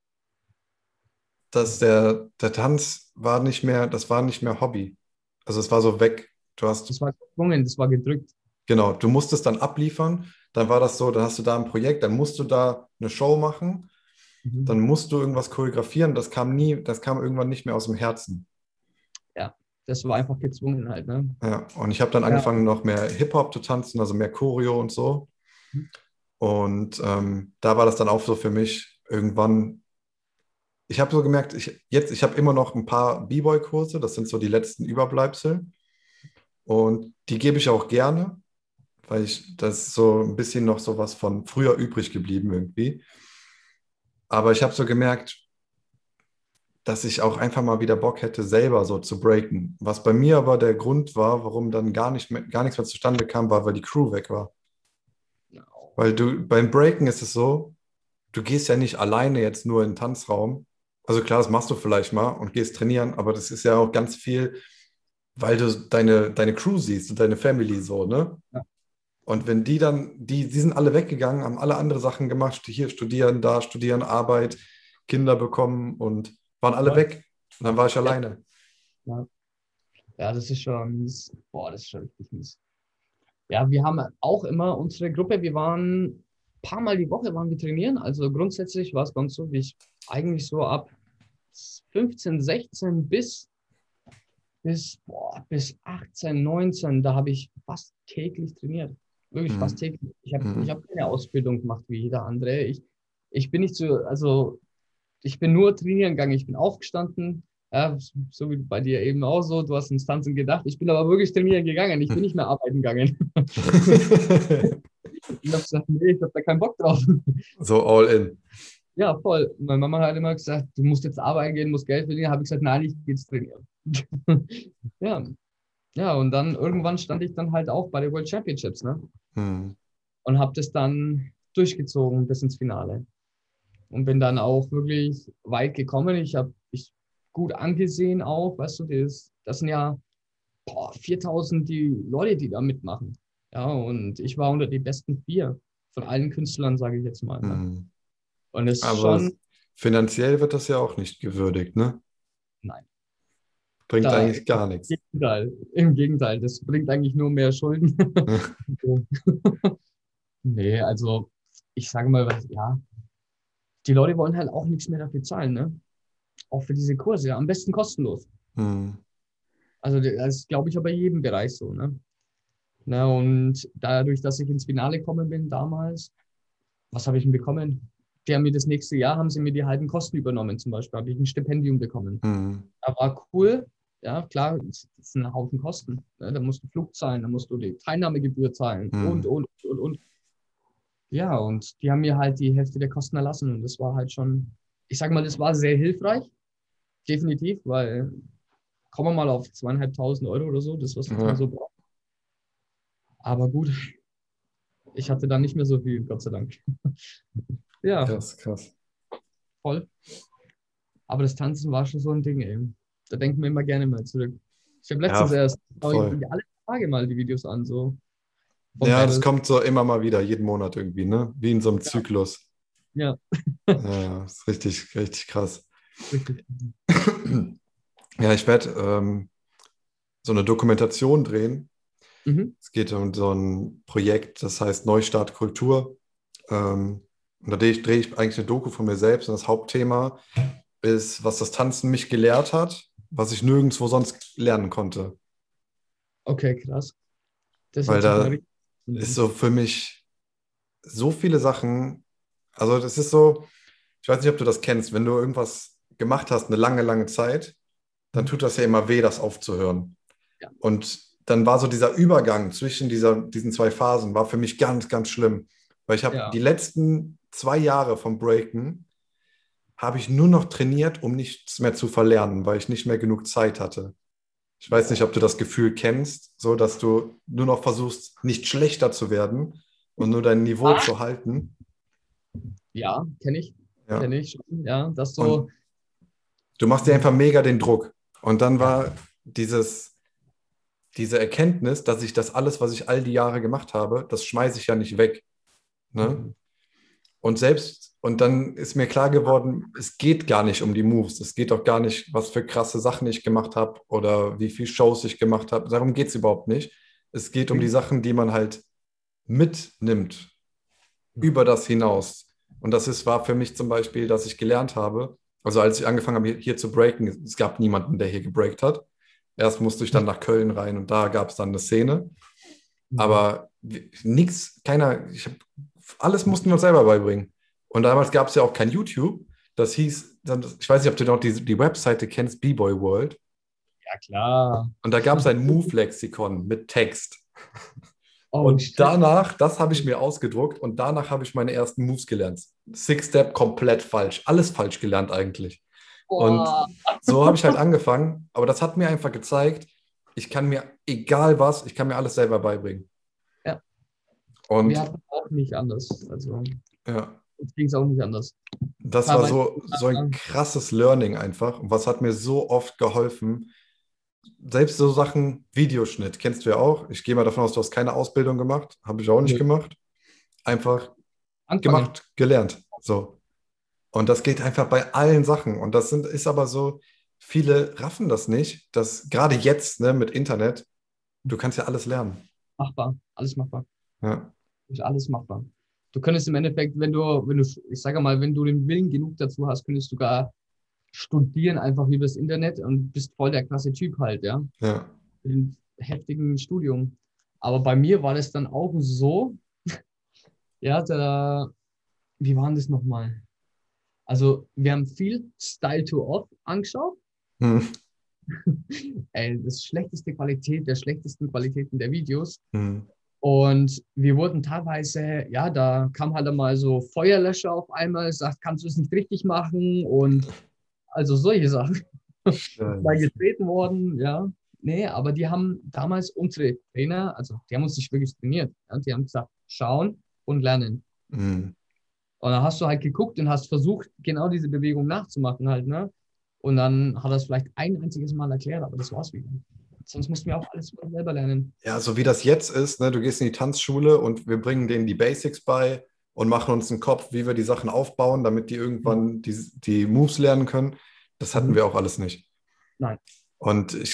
dass der, der Tanz war nicht mehr, das war nicht mehr Hobby. Also es war so weg. Du hast, Das war gezwungen, das war gedrückt. genau, du musstest dann abliefern. Dann war das so, dann hast du da ein Projekt, dann musst du da eine Show machen, Mhm. dann musst du irgendwas choreografieren. Das kam nie, das kam irgendwann nicht mehr aus dem Herzen. Ja, das war einfach gezwungen halt, ne? Ja, und ich habe dann Ja. angefangen, noch mehr Hip-Hop zu tanzen, also mehr Choreo und so. Und ähm, da war das dann auch so für mich irgendwann, ich habe so gemerkt, ich, jetzt, ich habe immer noch ein paar B-Boy-Kurse, das sind so die letzten Überbleibsel. Und die gebe ich auch gerne, weil ich, das ist so ein bisschen noch so was von früher übrig geblieben irgendwie. Aber ich habe so gemerkt, dass ich auch einfach mal wieder Bock hätte, selber so zu breaken. Was bei mir aber der Grund war, warum dann gar nicht mehr, gar nichts mehr zustande kam, war, weil die Crew weg war. Weil du beim Breaken ist es so, du gehst ja nicht alleine jetzt nur in den Tanzraum. Also klar, das machst du vielleicht mal und gehst trainieren, aber das ist ja auch ganz viel, weil du deine, deine Crew siehst und deine Family so, ne? Ja. Und wenn die dann, die, die sind alle weggegangen, haben alle andere Sachen gemacht, hier studieren, da studieren, Arbeit, Kinder bekommen und waren alle Voll. weg. Und dann war ich Ja. alleine. Ja. Ja, das ist schon mies. Boah, das ist schon richtig mies. Ja, wir haben auch immer unsere Gruppe, wir waren ein paar Mal die Woche waren wir trainieren. Also grundsätzlich war es bei uns so, wie ich eigentlich so ab fünfzehn, sechzehn bis, bis, boah, bis achtzehn, neunzehn, da habe ich fast täglich trainiert. Wirklich fast Mhm. täglich. Ich habe ich Mhm. hab keine Ausbildung gemacht wie jeder andere. Ich, ich bin nicht so, also ich bin nur trainieren gegangen. Ich bin aufgestanden, ja, so wie bei dir eben auch so. Du hast ins Tanzen gedacht. Ich bin aber wirklich trainieren gegangen. Ich bin nicht mehr arbeiten gegangen. Ich habe gesagt, nee, ich habe da keinen Bock drauf. So all in. Ja, voll. Meine Mama hat immer gesagt, du musst jetzt arbeiten gehen, musst Geld verdienen. Habe ich gesagt, nein, ich gehe jetzt trainieren. Ja, ja, und dann irgendwann stand ich dann halt auch bei den World Championships, ne? Mhm. Und habe das dann durchgezogen bis ins Finale. Und bin dann auch wirklich weit gekommen. Ich habe mich gut angesehen auch, weißt du, das, das sind ja boah, viertausend die Leute, die da mitmachen. Ja, und ich war unter die besten vier von allen Künstlern, sage ich jetzt mal. Ne? Mhm. Und es ist Aber schon, finanziell wird das ja auch nicht gewürdigt, ne? nein, Bringt da eigentlich gar im nichts. Gegenteil, im Gegenteil, das bringt eigentlich nur mehr Schulden. Nee, also ich sage mal, was, ja, die Leute wollen halt auch nichts mehr dafür zahlen, ne? Auch für diese Kurse, ja, am besten kostenlos. Mhm. Also das ist, glaube ich, aber in jedem Bereich so, ne? Na, und dadurch, dass ich ins Finale gekommen bin damals, was habe ich denn bekommen? Die haben mir das nächste Jahr, haben sie mir die halben Kosten übernommen, zum Beispiel, habe ich ein Stipendium bekommen. Mhm. Da war cool, ja, klar, das sind ein Haufen Kosten. Ne? Da musst du Flug zahlen, da musst du die Teilnahmegebühr zahlen und, Mhm. und, und, und. Ja, und die haben mir halt die Hälfte der Kosten erlassen und das war halt schon, ich sage mal, das war sehr hilfreich, definitiv, weil kommen wir mal auf zweieinhalbtausend Euro oder so, das, was du mal Ja, so brauchst. Aber gut, ich hatte da nicht mehr so viel, Gott sei Dank. Ja, krass, krass. voll. Aber das Tanzen war schon so ein Ding, ey. Da denken wir immer gerne mal zurück. Ich habe letztens Ja, erst, schau ich voll. mir alle Tage mal die Videos an, so von Ja, das Battles. kommt so immer mal wieder, jeden Monat irgendwie, ne? Wie in so einem Ja, Zyklus. ja, Ja, ist richtig, richtig krass. richtig. Ja, ich werde ähm, so eine Dokumentation drehen. Mhm. Es geht um so ein Projekt, das heißt Neustart Kultur. Ähm, und da drehe ich, drehe ich eigentlich eine Doku von mir selbst. Und das Hauptthema ist, was das Tanzen mich gelehrt hat, was ich nirgendwo sonst lernen konnte. Okay, krass. Das Weil hört sich mal da richtig ist an. so für mich so viele Sachen. Also, das ist so, ich weiß nicht, ob du das kennst, wenn du irgendwas gemacht hast, eine lange, lange Zeit, dann tut das ja immer weh, das aufzuhören. Ja, Und dann war so dieser Übergang zwischen dieser, diesen zwei Phasen, war für mich ganz, ganz schlimm. Weil ich habe ja, die letzten zwei Jahre vom Breaken, habe ich nur noch trainiert, um nichts mehr zu verlernen, weil ich nicht mehr genug Zeit hatte. Ich weiß nicht, ob boah. du das Gefühl kennst, so dass du nur noch versuchst, nicht schlechter zu werden und nur dein Niveau Ah, zu halten. ja, kenne ich. Ja. Kenne ich schon. Ja, das so. Und du machst dir einfach mega den Druck. Und dann Ja. war dieses, diese Erkenntnis, dass ich das alles, was ich all die Jahre gemacht habe, das schmeiße ich ja nicht weg. Ne? Mhm. Und selbst, und dann ist mir klar geworden, es geht gar nicht um die Moves. Es geht auch gar nicht, was für krasse Sachen ich gemacht habe oder wie viele Shows ich gemacht habe. Darum geht es überhaupt nicht. Es geht um die Sachen, die man halt mitnimmt über das hinaus. Und das ist, war für mich zum Beispiel, dass ich gelernt habe, also als ich angefangen habe, hier, hier zu breaken, es gab niemanden, der hier gebreakt hat. Erst musste ich dann nach Köln rein und da gab es dann eine Szene. Mhm. Aber nichts, keiner, ich hab, alles mussten wir uns selber beibringen. Und damals gab es ja auch kein YouTube. Das hieß, ich weiß nicht, ob du noch die, die Webseite kennst, B-Boy World. Ja, klar. Und da gab es ein Move-Lexikon mit Text. Oh, Und shit. danach, das habe ich mir ausgedruckt und danach habe ich meine ersten Moves gelernt. Six-Step komplett falsch. Alles falsch gelernt eigentlich. Und Boah. so habe ich halt angefangen. Aber das hat mir einfach gezeigt, ich kann mir, egal was, ich kann mir alles selber beibringen. Ja, wir Und hatten auch nicht anders. Also, ja, uns ging es auch nicht anders. das war Teilweise, so, so ein äh, krasses Learning einfach. Und was hat mir so oft geholfen? Selbst so Sachen, Videoschnitt, kennst du ja auch. Ich gehe mal davon aus, du hast keine Ausbildung gemacht. Habe ich auch nicht nö, gemacht. Einfach anfangen. gemacht, gelernt. So. Und das geht einfach bei allen Sachen. Und das sind, ist aber so, viele raffen das nicht, dass gerade jetzt, ne, mit Internet, du kannst ja alles lernen. Machbar. Alles machbar. Ja, Ist alles machbar. Du könntest im Endeffekt, wenn du, wenn du, ich sage mal, wenn du den Willen genug dazu hast, könntest du gar studieren einfach übers Internet und bist voll der krasse Typ halt, ja. ja. Mit einem heftigen Studium. Aber bei mir war das dann auch so, ja, da, wie war denn das nochmal? Also, wir haben viel Style to Off angeschaut. Hm, Ey, das schlechteste Qualität der schlechtesten Qualitäten der Videos. hm. Und wir wurden teilweise, ja, da kam halt einmal so Feuerlöscher auf einmal, sagt, kannst du es nicht richtig machen? Und also solche Sachen. Mal Scheiße. getreten worden, ja. Nee, aber die haben damals unsere Trainer, also die haben uns nicht wirklich trainiert. Ja, die haben gesagt, schauen und lernen. Hm. Und dann hast du halt geguckt und hast versucht, genau diese Bewegung nachzumachen halt, ne? Und dann hat er es vielleicht ein einziges Mal erklärt, aber das war's wieder. Sonst mussten wir auch alles selber lernen. Ja, so wie das jetzt ist, ne, du gehst in die Tanzschule und wir bringen denen die Basics bei und machen uns einen Kopf, wie wir die Sachen aufbauen, damit die Genau. irgendwann die, die Moves lernen können. Das hatten Mhm. wir auch alles nicht. Nein. Und ich,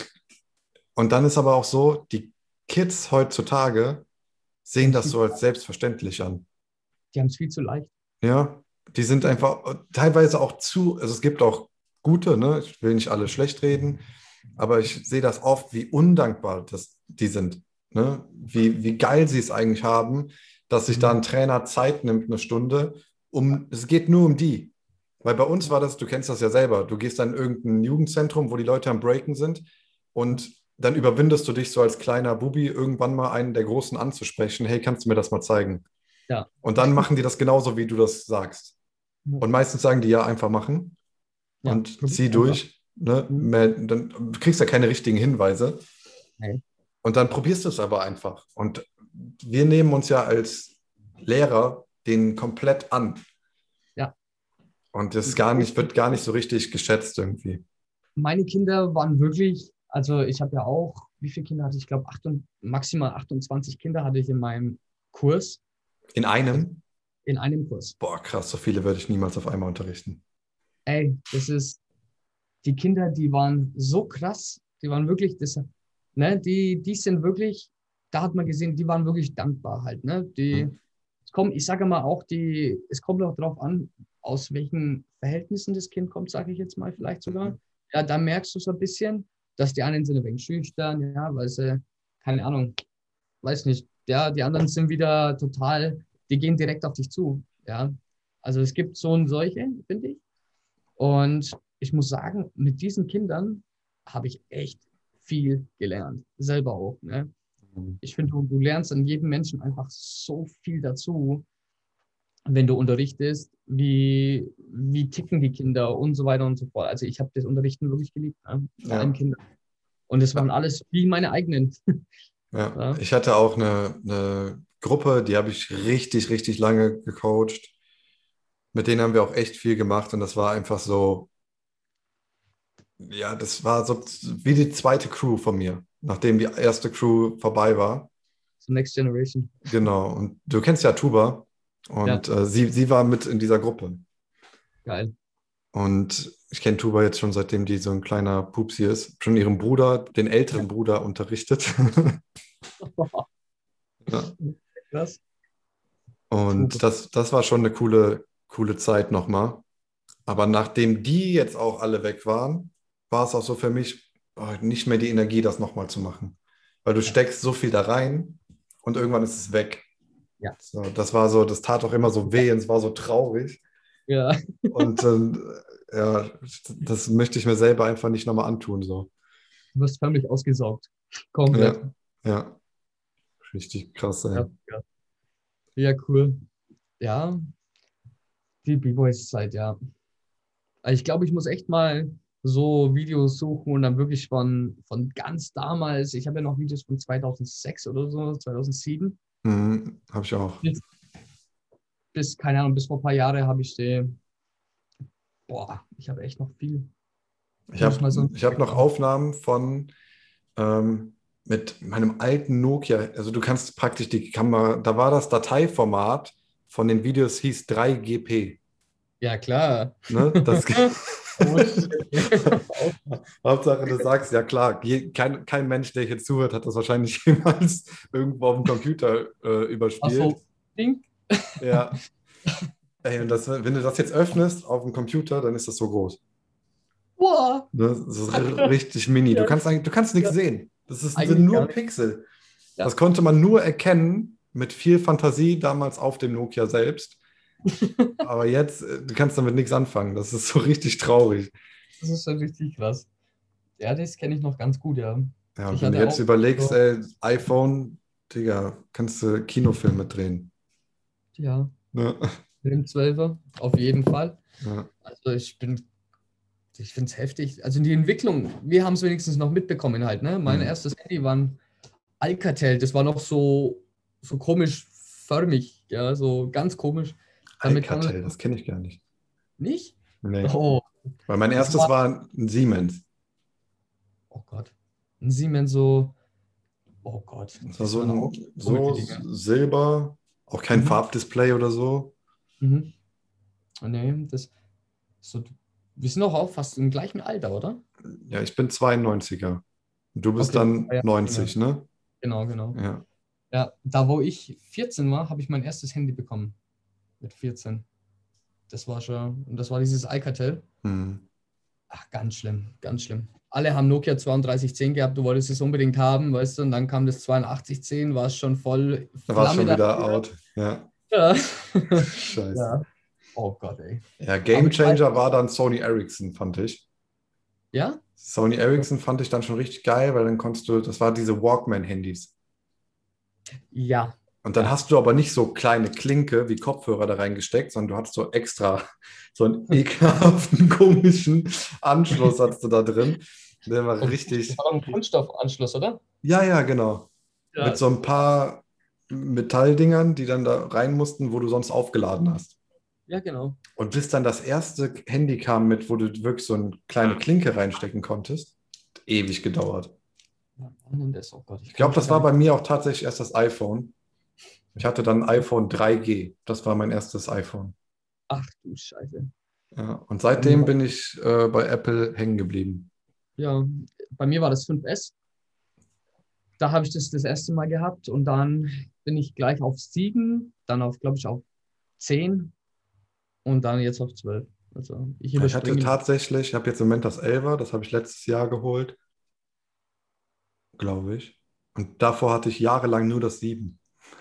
und dann ist aber auch so, die Kids heutzutage Die sehen haben es das viel, so als selbstverständlich an. die haben's viel zu leicht. Ja, die sind Viel zu, einfach teilweise auch zu, also es gibt auch gute, ne? Ich will nicht alle schlecht reden, aber ich sehe das oft, wie undankbar das, die sind. Ne? Wie, wie geil sie es eigentlich haben, dass sich da mhm. ein Trainer Zeit nimmt, eine Stunde, um, es geht nur um die. Weil bei uns war das, du kennst das ja selber, du gehst dann in irgendein Jugendzentrum, wo die Leute am Breaken sind und dann überwindest du dich so als kleiner Bubi, irgendwann mal einen der Großen anzusprechen, hey, kannst du mir das mal zeigen? Ja. Und dann machen die das genauso, wie du das sagst. Und meistens sagen die ja, einfach machen Ja, und probier zieh einfach. durch. Ne? Mhm. Mehr, dann kriegst du ja keine richtigen Hinweise. Nee. Und dann probierst du es aber einfach. Und wir nehmen uns ja als Lehrer den komplett an. Ja. Und das gar nicht, wird gar nicht so richtig geschätzt irgendwie. Meine Kinder waren wirklich, also ich habe ja auch, wie viele Kinder hatte ich? Ich glaube, maximal achtundzwanzig Kinder hatte ich in meinem Kurs, In also einem? in einem Kurs. Boah, krass, so viele würde ich niemals auf einmal unterrichten. Ey, das ist, die Kinder, die waren so krass, die waren wirklich, das, ne, die, die sind wirklich, da hat man gesehen, die waren wirklich dankbar halt, ne, die, Hm. es kommt, ich sage mal auch, die, es kommt auch darauf an, aus welchen Verhältnissen das Kind kommt, sage ich jetzt mal vielleicht sogar. Ja, da merkst du so ein bisschen, dass die einen sind ein wenig schüchtern, ja, weil sie, keine Ahnung, weiß nicht, ja, die anderen sind wieder total, die gehen direkt auf dich zu, ja. Also es gibt so und solche, finde ich. Und ich muss sagen, mit diesen Kindern habe ich echt viel gelernt. Selber auch. Ne? Ich finde, du, du lernst an jedem Menschen einfach so viel dazu, wenn du unterrichtest, wie, wie ticken die Kinder und so weiter und so fort. Also ich habe das Unterrichten wirklich geliebt, ne? Vor allem Ja. Kinder. Und es waren Ja. alles wie meine eigenen. Ja. Ja? Ich hatte auch eine, eine Gruppe, die habe ich richtig, richtig lange gecoacht. Mit denen haben wir auch echt viel gemacht und das war einfach so, ja, das war so wie die zweite Crew von mir, nachdem die erste Crew vorbei war. So Next Generation. Genau. Und du kennst ja Tuba Ja, und äh, sie, sie war mit in dieser Gruppe. geil. Und ich kenne Tuba jetzt schon seitdem die so ein kleiner Pupsi ist, schon ihren Bruder, den älteren Bruder unterrichtet. Ja. Krass. Und Tuba. das, das war schon eine coole, coole Zeit nochmal. Aber nachdem die jetzt auch alle weg waren, war es auch so für mich, oh, nicht mehr die Energie, das nochmal zu machen. Weil du steckst so viel da rein und irgendwann ist es weg. Ja. So, das war so, das tat auch immer so weh und es war so traurig. Ja. Und ähm, ja, das möchte ich mir selber einfach nicht nochmal antun. So. Du wirst förmlich ausgesaugt. Komplett. Ja, ja, richtig krass. Ey. Ja, ja. Ja, cool. Ja, die B-Boys-Zeit, ja. Also ich glaube, ich muss echt mal so Videos suchen und dann wirklich von, von ganz damals. Ich habe ja noch Videos von zweitausendsechs oder so, zweitausendsieben. Mhm, habe ich auch. Bis, bis, keine Ahnung, bis vor ein paar Jahren habe ich die. Boah, ich habe echt noch viel. Ich Muss ich habe mal so ich hab noch Aufnahmen von ähm, mit meinem alten Nokia. Also du kannst praktisch die Kamera, da war das Dateiformat von den Videos hieß drei G P. Ja, klar. Ne? Das, Oh, shit. Hauptsache, du sagst, ja klar, je, kein, kein Mensch, der hier zuhört, hat das wahrscheinlich jemals irgendwo auf dem Computer äh, Ach überspielt. so, Ding. Ja. Ey, und das, wenn du das jetzt öffnest auf dem Computer, dann ist das so groß. Boah. Ne? Das ist r- richtig mini. Du Ja, kannst, eigentlich- du kannst nichts ja. sehen. Das ist, sind Eigentlich gar nur nicht. Pixel. Ja. Das konnte man nur erkennen mit viel Fantasie damals auf dem Nokia selbst. Aber jetzt, äh, du kannst damit nichts anfangen. Das ist so richtig traurig. Das ist schon richtig krass. Ja, das kenne ich noch ganz gut, ja. Ja, und Ich wenn du hatte jetzt auch überlegst, so, ey, iPhone, Digga, kannst du Kinofilme drehen. ja, Ne? mit dem zwölfer, auf jeden Fall. Ja. Also ich bin, ich finde es heftig. Also die Entwicklung, wir haben es wenigstens noch mitbekommen halt, ne? Mein Hm. erstes Handy war ein Alcatel, das war noch so, so komisch förmig, ja, so ganz komisch. Damit kam das Alcatel, das kenne ich gar nicht. nicht. Nee. Oh, Weil mein das erstes war, war ein Siemens. oh Gott, ein Siemens so, oh Gott, Das war das so waren auch ein komische so Dinge. Silber, auch kein Mhm. Farbdisplay oder so. Mhm. Nee, das, so, wir sind doch auch fast im gleichen Alter, oder? Ja, ich bin zweiundneunziger. Du bist Okay, dann ah ja, neunzig, jünger. ne? Genau, genau. Ja. Ja, da wo ich vierzehn war, habe ich mein erstes Handy bekommen. Mit vierzehn. Das war schon, und das war dieses Alcatel. Hm. Ach, ganz schlimm, ganz schlimm. Alle haben Nokia zweiunddreißig zehn gehabt, du wolltest es unbedingt haben, weißt du, und dann kam das zweiundachtzig zehn, war es schon voll Da war es Flamme schon wieder dafür. out. Ja. Ja. Scheiße. Ja. Oh Gott, ey. Ja, Aber ich weiß, Gamechanger war dann Sony Ericsson, fand ich. ja? Sony Ericsson fand ich dann schon richtig geil, weil dann konntest du, das war diese Walkman-Handys. Ja, Und dann ja. hast du aber nicht so kleine Klinke wie Kopfhörer da reingesteckt, sondern du hattest so extra so einen ekelhaften, komischen Anschluss hattest du da drin. Der war Und das richtig, war doch ein Kunststoffanschluss, oder? ja, ja, genau. Mit Ja, so ein paar Metalldingern, die dann da rein mussten, wo du sonst aufgeladen hast. ja, genau. Und bis dann das erste Handy kam mit, wo du wirklich so eine kleine Klinke reinstecken konntest, ewig gedauert. Ja, wann denn das? Oh Gott, ich Ich kann glaube, mich schon das gar war nicht. bei mir auch tatsächlich erst das iPhone. Ich hatte dann ein iPhone drei G. Das war mein erstes iPhone. Ach du Scheiße. Ja, und Bei mir seitdem war, bin ich äh, bei Apple hängen geblieben. ja, bei mir war das fünf S. Da habe ich das das erste Mal gehabt und dann bin ich gleich auf sieben, dann auf, glaube ich, auf zehn und dann jetzt auf zwölf. Also ich Ja, ich hatte überspringe. tatsächlich, ich habe jetzt im Moment das elfer, das habe ich letztes Jahr geholt, glaube ich. Und davor hatte ich jahrelang nur das sieben.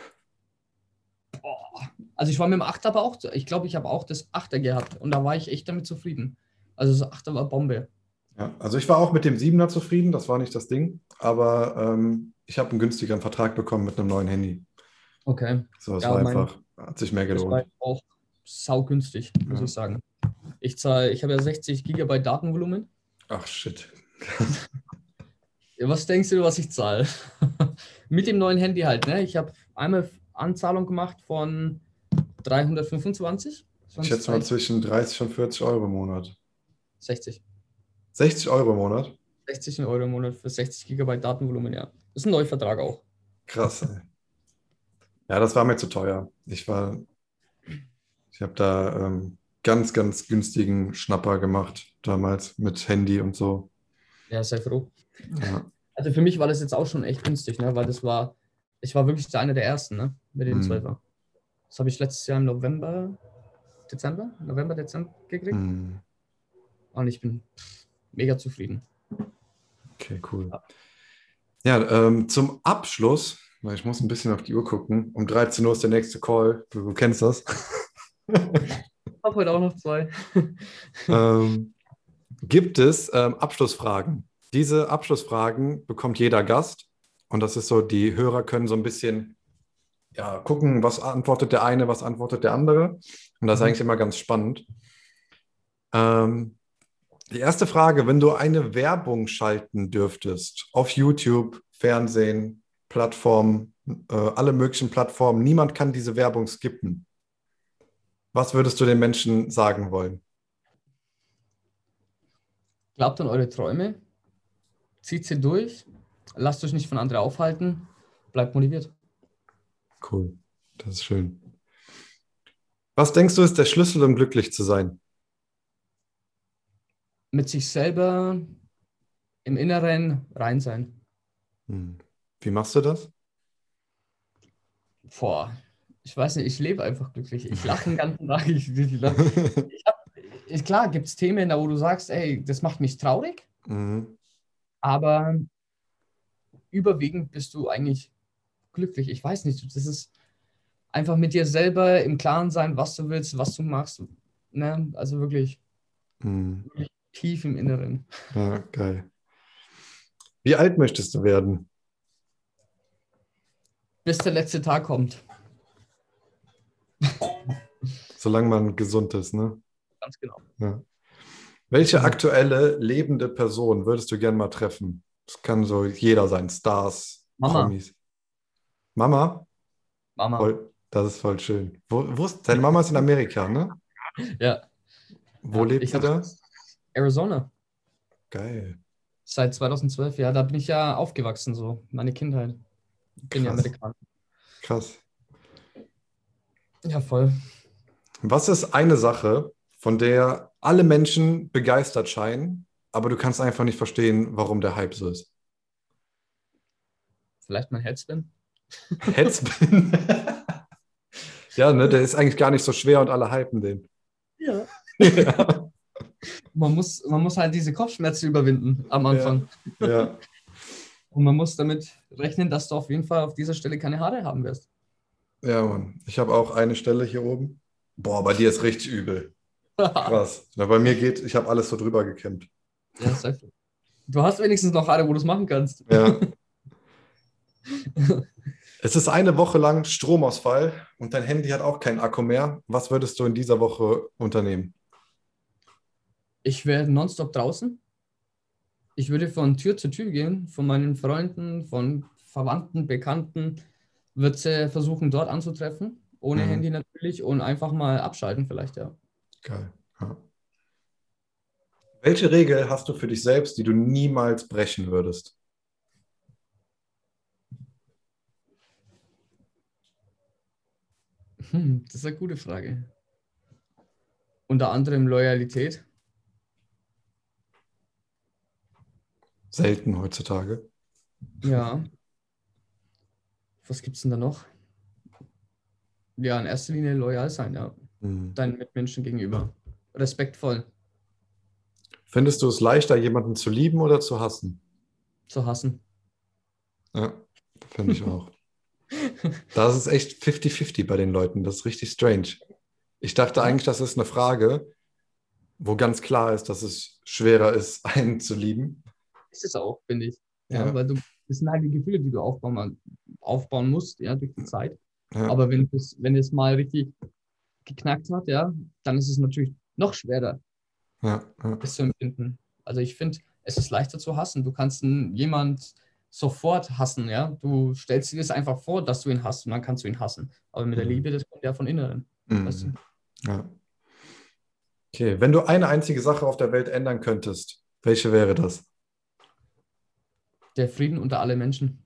Oh. Also ich war mit dem achter aber auch, ich glaube, ich habe auch das achter gehabt und da war ich echt damit zufrieden. Also das achter war Bombe. Ja, also ich war auch mit dem siebener zufrieden, das war nicht das Ding, aber ähm, ich habe einen günstigeren Vertrag bekommen mit einem neuen Handy. Okay. So, es Ja, war mein, einfach, hat sich mehr das war gelohnt. auch saugünstig, muss Ja. ich sagen. Ich zahle, ich habe ja sechzig Gigabyte Datenvolumen. Ach shit. Ja, was denkst du, was ich zahle? Mit dem neuen Handy halt, ne? Ich habe einmal Anzahlung gemacht von dreihundertfünfundzwanzig, Ich sonst schätze mal zahle ich zwischen dreißig und vierzig Euro im Monat. sechzig. sechzig Euro im Monat? sechzig Euro im Monat für sechzig Gigabyte Datenvolumen, ja. Das ist ein Neuvertrag auch. Krass, ey. Ja, das war mir zu teuer. Ich war, ich habe da ähm, ganz, ganz günstigen Schnapper gemacht damals mit Handy und so. Ja, sei froh. Ja. Also für mich war das jetzt auch schon echt günstig, ne? Weil das war, ich war wirklich einer der ersten, ne? Mit dem Hm. zwölfer. Das habe ich letztes Jahr im November, Dezember, November, Dezember gekriegt. Hm. Und ich bin mega zufrieden. Okay, cool. Ja, ähm, zum Abschluss, weil ich muss ein bisschen auf die Uhr gucken. Um dreizehn Uhr ist der nächste Call. Du, du kennst das. Ich habe heute auch noch zwei. ähm, gibt es ähm, Abschlussfragen? Diese Abschlussfragen bekommt jeder Gast. Und das ist so, die Hörer können so ein bisschen ja, gucken, was antwortet der eine, was antwortet der andere. Und das ist eigentlich Mhm. immer ganz spannend. Ähm, die erste Frage, wenn du eine Werbung schalten dürftest, auf YouTube, Fernsehen, Plattformen, äh, alle möglichen Plattformen, niemand kann diese Werbung skippen. Was würdest du den Menschen sagen wollen? Glaubt an eure Träume, zieht sie durch, lasst euch nicht von anderen aufhalten, bleibt motiviert. Cool, das ist schön. Was denkst du, ist der Schlüssel, um glücklich zu sein? Mit sich selber im Inneren rein sein. Hm. Wie machst du das? Boah, ich weiß nicht, ich lebe einfach glücklich. Ich lache den ganzen Tag. Ich, ich, ich hab, ich, klar, gibt es Themen, da wo du sagst, ey, das macht mich traurig, Mhm. aber überwiegend bist du eigentlich glücklich. Ich weiß nicht, das ist einfach mit dir selber im Klaren sein, was du willst, was du machst. Ne? Also wirklich, Mhm. wirklich tief im Inneren. Ja, geil. Wie alt möchtest du werden? Bis der letzte Tag kommt. Solange man gesund ist, ne? Ganz genau. Ja. Bis Welche zum aktuelle lebende Person würdest du gerne mal treffen? Das kann so jeder sein, Stars, Mama, Promis. Mama? Mama. Voll, das ist voll schön. Wo, wo ist, deine Mama ist in Amerika, ne? Ja, Wo ja. lebt Ich sie habe da? Arizona. Geil, Seit zweitausendzwölf, ja, da bin ich ja aufgewachsen, so, meine Kindheit. Bin ja krass, Amerikaner. krass. Ja, voll. Was ist eine Sache, von der alle Menschen begeistert scheinen, aber du kannst einfach nicht verstehen, warum der Hype so ist? Vielleicht mein Headspin. Headspin. Ja, ne, der ist eigentlich gar nicht so schwer und alle hypen den. Ja. Ja, Man muss, man muss halt diese Kopfschmerzen überwinden am ja, Anfang. ja. Und man muss damit rechnen, dass du auf jeden Fall auf dieser Stelle keine Haare haben wirst. Ja, Mann. Ich habe auch eine Stelle hier oben. Boah, bei dir ist richtig übel. Krass. Na, bei mir geht, ich habe alles so drüber gekämmt. Ja, safe. Du hast wenigstens noch Haare, wo du es machen kannst. Ja. Es ist eine Woche lang Stromausfall und dein Handy hat auch keinen Akku mehr. Was würdest du in dieser Woche unternehmen? Ich wäre nonstop draußen. Ich würde von Tür zu Tür gehen, von meinen Freunden, von Verwandten, Bekannten, würde sie versuchen, dort anzutreffen. Ohne Mhm. Handy natürlich und einfach mal abschalten vielleicht, ja. Geil. Ja. Welche Regel hast du für dich selbst, die du niemals brechen würdest? Hm, das ist eine gute Frage. Unter anderem Loyalität. Selten heutzutage. Ja, was gibt's denn da noch? Ja, in erster Linie loyal sein, ja. Mhm. Deinen Mitmenschen gegenüber. Respektvoll Findest du es leichter, jemanden zu lieben oder zu hassen? zu hassen. Ja, finde ich auch. Das ist echt fünfzig fünfzig bei den Leuten. Das ist richtig strange. Ich dachte Ja, eigentlich, das ist eine Frage, wo ganz klar ist, dass es schwerer ist, einen zu lieben. ist es auch, finde ich. Ja, Ja, weil du, das sind halt die Gefühle, die du aufbauen, aufbauen musst, ja, durch die Zeit. ja, Aber wenn es, wenn es mal richtig geknackt hat, ja, dann ist es natürlich noch schwerer, ja, ja. es zu empfinden. Also ich finde, es ist leichter zu hassen. Du kannst einen, jemand sofort hassen, ja. Du stellst dir das einfach vor, dass du ihn hast und dann kannst du ihn hassen. Aber mit der Mhm. Liebe, das kommt ja von Inneren. Weißt du? Mhm. Ja. Okay, wenn du eine einzige Sache auf der Welt ändern könntest, welche wäre das? Der Frieden unter alle Menschen.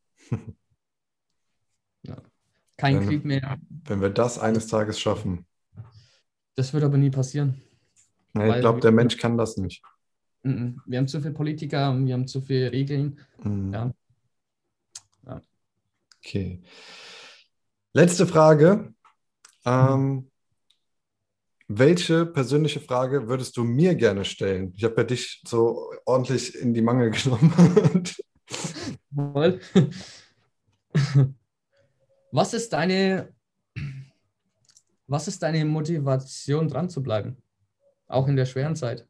Ja. Kein Krieg Wenn, mehr. wenn wir das Alles. eines Tages schaffen. Das wird aber nie passieren, Nee, ich weil glaube, wir, der Mensch kann das nicht. mhm, wir haben zu viele Politiker, wir haben zu viele Regeln. Mhm. Ja, ja. Okay. Letzte Frage. Mhm. Ähm, welche persönliche Frage würdest du mir gerne stellen? Ich habe ja dich so ordentlich in die Mangel genommen. Voll. Was ist deine, was ist deine Motivation, dran zu bleiben? Auch in der schweren Zeit.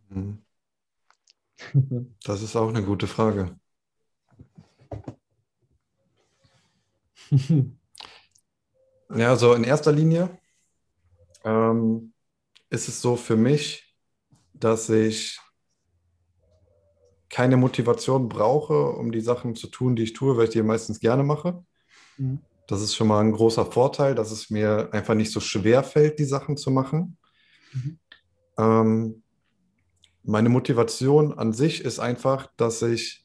Das ist auch eine gute Frage. Ja, so in erster Linie ähm, ist es so für mich, dass ich keine Motivation brauche, um die Sachen zu tun, die ich tue, weil ich die meistens gerne mache. Mhm. Das ist schon mal ein großer Vorteil, dass es mir einfach nicht so schwer fällt, die Sachen zu machen. Mhm. Ähm, meine Motivation an sich ist einfach, dass ich,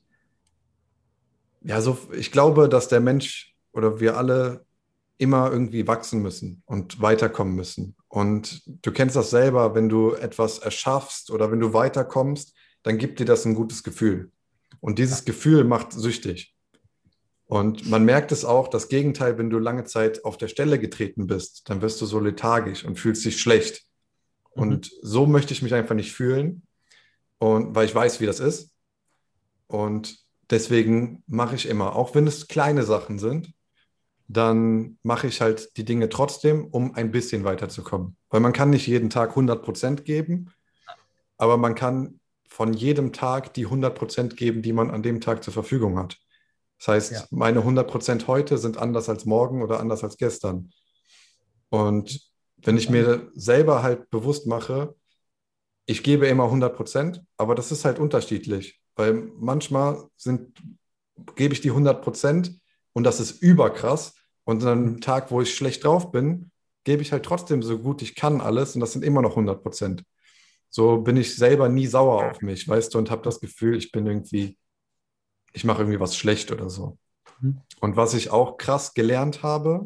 ja, so, ich glaube, dass der Mensch oder wir alle immer irgendwie wachsen müssen und weiterkommen müssen. Und du kennst das selber, wenn du etwas erschaffst oder wenn du weiterkommst, dann gibt dir das ein gutes Gefühl. Und dieses Gefühl macht süchtig. Und man merkt es auch, das Gegenteil, wenn du lange Zeit auf der Stelle getreten bist, dann wirst du so lethargisch und fühlst dich schlecht. Mhm. Und so möchte ich mich einfach nicht fühlen. Und weil ich weiß, wie das ist. Und deswegen mache ich immer, auch wenn es kleine Sachen sind, dann mache ich halt die Dinge trotzdem, um ein bisschen weiterzukommen. Weil man kann nicht jeden Tag hundert Prozent geben, aber man kann von jedem Tag die hundert Prozent geben, die man an dem Tag zur Verfügung hat. Das Ja. heißt, meine hundert Prozent heute sind anders als morgen oder anders als gestern. Und wenn ich Interessant. mir selber halt bewusst mache, ich gebe immer hundert Prozent, aber das ist halt unterschiedlich, weil manchmal sind, gebe ich die hundert Prozent und das ist überkrass. Und an einem Tag, wo ich schlecht drauf bin, gebe ich halt trotzdem so gut ich kann alles und das sind immer noch hundert Prozent. So bin ich selber nie sauer auf mich, weißt du, und habe das Gefühl, ich bin irgendwie, ich mache irgendwie was schlecht oder so. Mhm. Und was ich auch krass gelernt habe,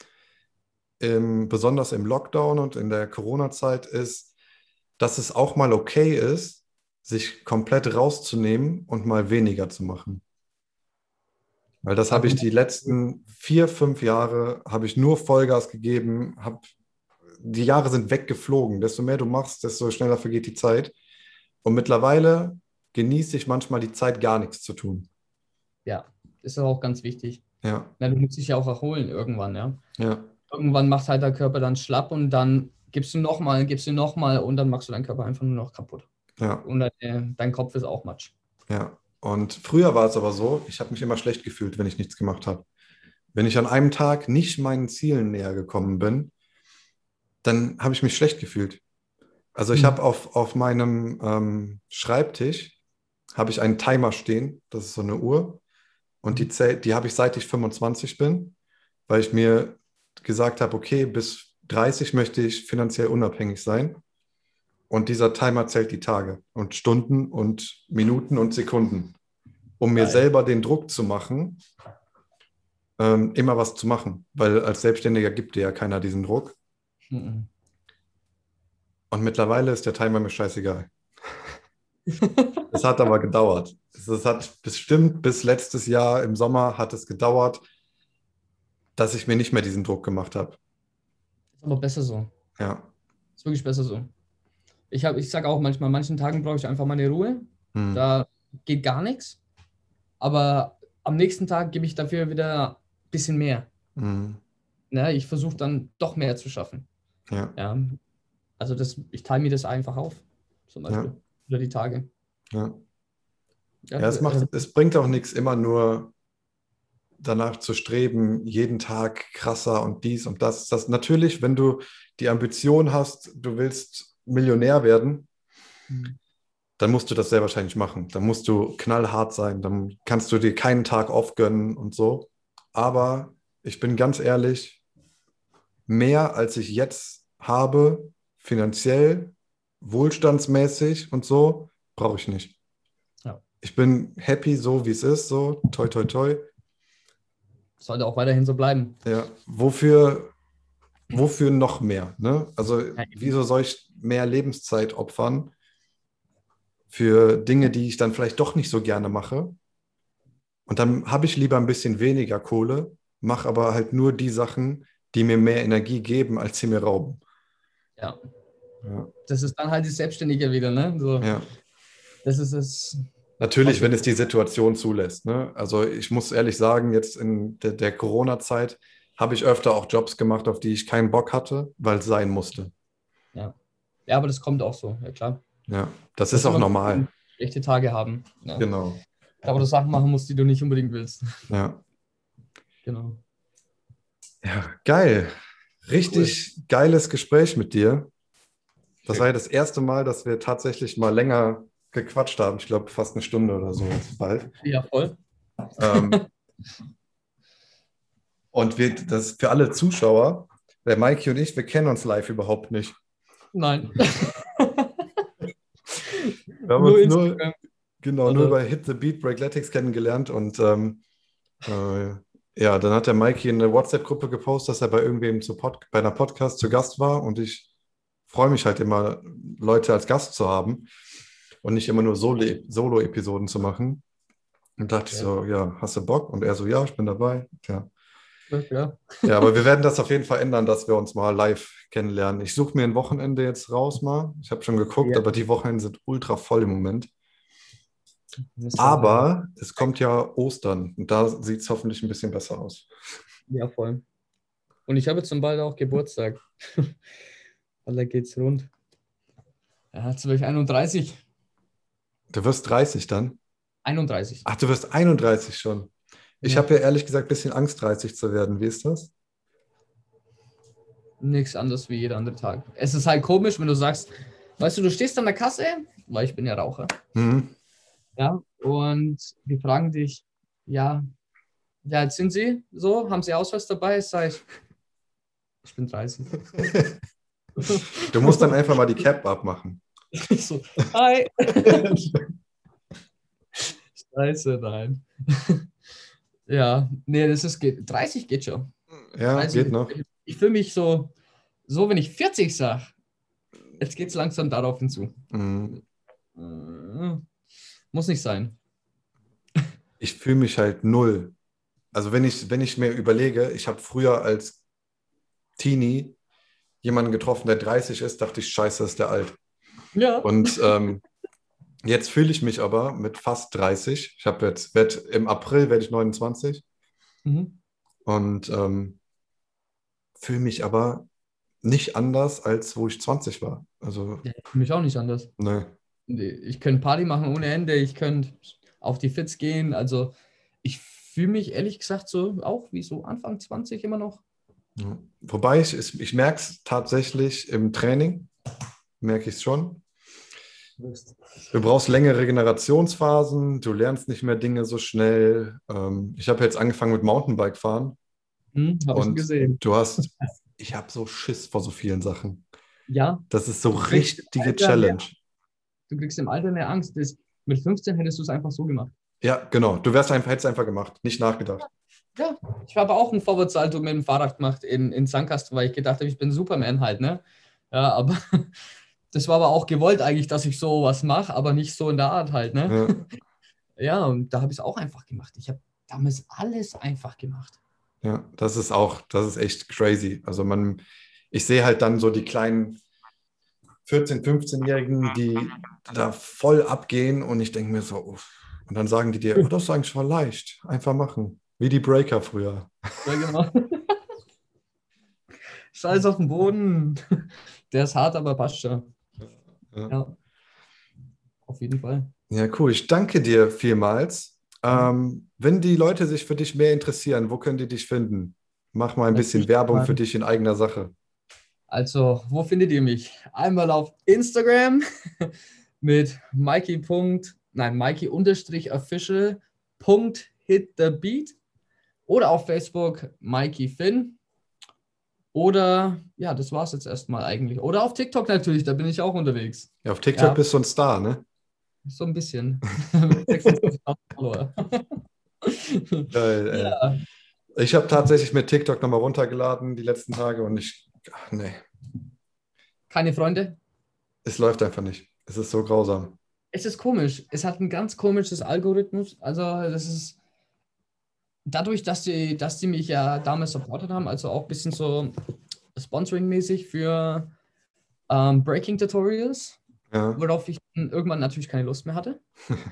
im, besonders im Lockdown und in der Corona-Zeit, ist, dass es auch mal okay ist, sich komplett rauszunehmen und mal weniger zu machen. Weil das habe Also, ich die letzten vier, fünf Jahre, habe ich nur Vollgas gegeben, habe, die Jahre sind weggeflogen. Desto mehr du machst, desto schneller vergeht die Zeit. Und mittlerweile genieße ich manchmal die Zeit, gar nichts zu tun. ja, ist auch ganz wichtig. Ja, Na, du musst dich ja auch erholen irgendwann, ja. ja, Irgendwann macht halt der Körper dann schlapp und dann gibst du nochmal, gibst du nochmal und dann machst du deinen Körper einfach nur noch kaputt. ja, Und dein, dein Kopf ist auch Matsch. ja. Und früher war es aber so, ich habe mich immer schlecht gefühlt, wenn ich nichts gemacht habe. Wenn ich an einem Tag nicht meinen Zielen näher gekommen bin, dann habe ich mich schlecht gefühlt. Also ich Mhm. habe auf, auf meinem ähm, Schreibtisch habe ich einen Timer stehen, das ist so eine Uhr und die, Mhm. zählt, die habe ich seit ich fünfundzwanzig bin, weil ich mir gesagt habe, okay, bis dreißig möchte ich finanziell unabhängig sein und dieser Timer zählt die Tage und Stunden und Minuten und Sekunden, um mir Geil. selber den Druck zu machen, ähm, immer was zu machen, weil als Selbstständiger gibt dir ja keiner diesen Druck Mhm. und mittlerweile ist der Timer mir scheißegal. Es hat aber gedauert. Es, es hat bestimmt bis letztes Jahr im Sommer hat es gedauert, dass ich mir nicht mehr diesen Druck gemacht habe. Ist aber besser so. Ja. Ist wirklich besser so. Ich hab, ich sage auch manchmal, an manchen Tagen brauche ich einfach meine Ruhe. Hm. Da geht gar nichts. Aber am nächsten Tag gebe ich dafür wieder ein bisschen mehr. Hm. Ne? Ich versuche dann doch mehr zu schaffen. Ja. Ja. Also das, ich teile mir das einfach auf, zum Ja. Beispiel. Oder die Tage. Ja. Ja, Ja, es macht, äh, es bringt auch nichts, immer nur danach zu streben, jeden Tag krasser und dies und das. Das natürlich, wenn du die Ambition hast, du willst Millionär werden, dann musst du das sehr wahrscheinlich machen. Dann musst du knallhart sein, dann kannst du dir keinen Tag off gönnen und so. Aber ich bin ganz ehrlich, mehr als ich jetzt habe, finanziell, wohlstandsmäßig und so, brauche ich nicht. ja. Ich bin happy so, wie es ist, so, toi, toi, toi. Sollte auch weiterhin so bleiben. Ja, wofür, wofür noch mehr, ne? Also, Ja, wieso soll ich mehr Lebenszeit opfern für Dinge, die ich dann vielleicht doch nicht so gerne mache? Und dann habe ich lieber ein bisschen weniger Kohle, mache aber halt nur die Sachen, die mir mehr Energie geben, als sie mir rauben. ja. Ja. Das ist dann halt die Selbstständige wieder, ne? So, Ja. das ist es. Natürlich, wenn es die Situation zulässt. Ne? Also ich muss ehrlich sagen, jetzt in der, der Corona-Zeit habe ich öfter auch Jobs gemacht, auf die ich keinen Bock hatte, weil es sein musste. Ja. Ja, aber das kommt auch so, ja klar. Ja, das Das ist ist auch immer gut, normal. wenn schlechte Tage haben. Ja. Genau. Aber du Sachen machen musst, die du nicht unbedingt willst. Ja. Genau. Ja, geil. Cool. Richtig geiles Gespräch mit dir. Das war ja Schön. das erste Mal, dass wir tatsächlich mal länger gequatscht haben. Ich glaube, fast eine Stunde oder so jetzt bald. Ja, voll. Ähm, und wir, das für alle Zuschauer, der Mikey und ich, wir kennen uns live überhaupt nicht. Nein. Wir haben Nur uns nur, Instagram. genau, nur Oder? bei Hit the Beat Breakletics kennengelernt und ähm, äh, ja, dann hat der Mikey in eine WhatsApp-Gruppe gepostet, dass er bei irgendwem zu Pod bei einer Podcast zu Gast war und ich freue mich halt immer, Leute als Gast zu haben und nicht immer nur Solo- Solo-Episoden zu machen. Und dachte ich Ja, so, ja, hast du Bock? Und er so, ja, ich bin dabei. Ja. ja. Ja, aber wir werden das auf jeden Fall ändern, dass wir uns mal live kennenlernen. Ich suche mir ein Wochenende jetzt raus mal. Ich habe schon geguckt, Ja. aber die Wochenenden sind ultra voll im Moment. Das ist halt einfach. Aber es kommt ja Ostern und da sieht es hoffentlich ein bisschen besser aus. Ja, voll. Und ich habe jetzt zum bald auch Geburtstag. Weil da geht's rund. Ja, zwölf einunddreißig. Du wirst dreißig dann? einunddreißig. Ach, du wirst einunddreißig schon. Ich Ja. habe ja ehrlich gesagt ein bisschen Angst, dreißig zu werden. Wie ist das? Nichts anderes wie jeder andere Tag. Es ist halt komisch, wenn du sagst, weißt du, du stehst an der Kasse, weil ich bin ja Raucher. Mhm. Ja, und die fragen dich, ja, ja, jetzt sind sie so, haben sie Ausweis dabei? Sag ich, ich bin dreißig. Du musst dann einfach mal die Cap abmachen. Ich so, hi. Scheiße, nein. Ja, nee, das ist, geht, dreißig geht schon. Ja, dreißig, geht noch. ich, ich fühle mich so, so, wenn ich vierzig sage, jetzt geht es langsam darauf hinzu. Mhm. Äh, Muss nicht sein. Ich fühle mich halt null. Also wenn ich, wenn ich mir überlege, ich habe früher als Teenie jemanden getroffen, der dreißig ist, dachte ich, scheiße, ist der alt. Ja. Und ähm, jetzt fühle ich mich aber mit fast dreißig. Ich habe jetzt, werd, im April werde ich neunundzwanzig Mhm. und ähm, fühle mich aber nicht anders, als wo ich zwanzig war. Also, Ja, für mich auch nicht anders. ne. Ich könnte Party machen ohne Ende, ich könnte auf die Fits gehen. Also ich fühle mich ehrlich gesagt so auch wie so Anfang zwanzig immer noch. Ja. Wobei ich, ich, ich merke es tatsächlich im Training, merke ich es schon. Du brauchst längere Regenerationsphasen, du lernst nicht mehr Dinge so schnell. Ähm, ich habe jetzt angefangen mit Mountainbike fahren Hm, habe ich schon und gesehen. du hast, ich habe so Schiss vor so vielen Sachen. Ja, Das ist so du kriegst im richtige Alter mehr, Challenge. du kriegst im Alter mehr Angst. Das, mit fünfzehn hättest du es einfach so gemacht. Ja, genau. Du wärst einfach, hättest einfach gemacht, nicht nachgedacht. Ja, ich habe auch einen Vorwärtssalto mit dem Fahrrad gemacht in, in Sandkasten, weil ich gedacht habe, ich bin Superman halt, ne? Ja, aber das war aber auch gewollt eigentlich, dass ich sowas mache, aber nicht so in der Art halt, ne? Ja, Ja, und da habe ich es auch einfach gemacht. Ich habe damals alles einfach gemacht. ja, das ist auch, das ist echt crazy. Also man, ich sehe halt dann so die kleinen vierzehn-, fünfzehn-Jährigen, die da voll abgehen und ich denke mir so, uff. Und dann sagen die dir, oh, das ist eigentlich voll leicht, einfach machen. Wie die Breaker früher. Ja, genau. Scheiß auf den Boden. Der ist hart, aber passt schon. Ja. Ja, auf jeden Fall. Ja, cool. Ich danke dir vielmals. Ja. Ähm, wenn die Leute sich für dich mehr interessieren, wo können die dich finden? Mach mal ein bisschen Natürlich Werbung für mal. dich in eigener Sache. Also, wo findet ihr mich? Einmal auf Instagram mit Mikey. Nein, Mikey unterstrich official Punkt hit the beat oder auf Facebook Mikey Finn. Oder, ja, das war es jetzt erstmal eigentlich. Oder auf TikTok natürlich, da bin ich auch unterwegs. Ja, auf TikTok Ja, bist du ein Star, ne? so ein bisschen. Mit sechsundzwanzigtausend Follower. Geil, ey. Ja, Ich habe tatsächlich mir TikTok nochmal runtergeladen die letzten Tage und ich, ach, nee, keine Freunde. es läuft einfach nicht. Es ist so grausam. Es ist komisch. Es hat ein ganz komisches Algorithmus. Also, das ist dadurch, dass die, dass die mich ja damals supportet haben, also auch ein bisschen so Sponsoring-mäßig für Ähm, Breaking Tutorials, Ja, worauf ich dann irgendwann natürlich keine Lust mehr hatte.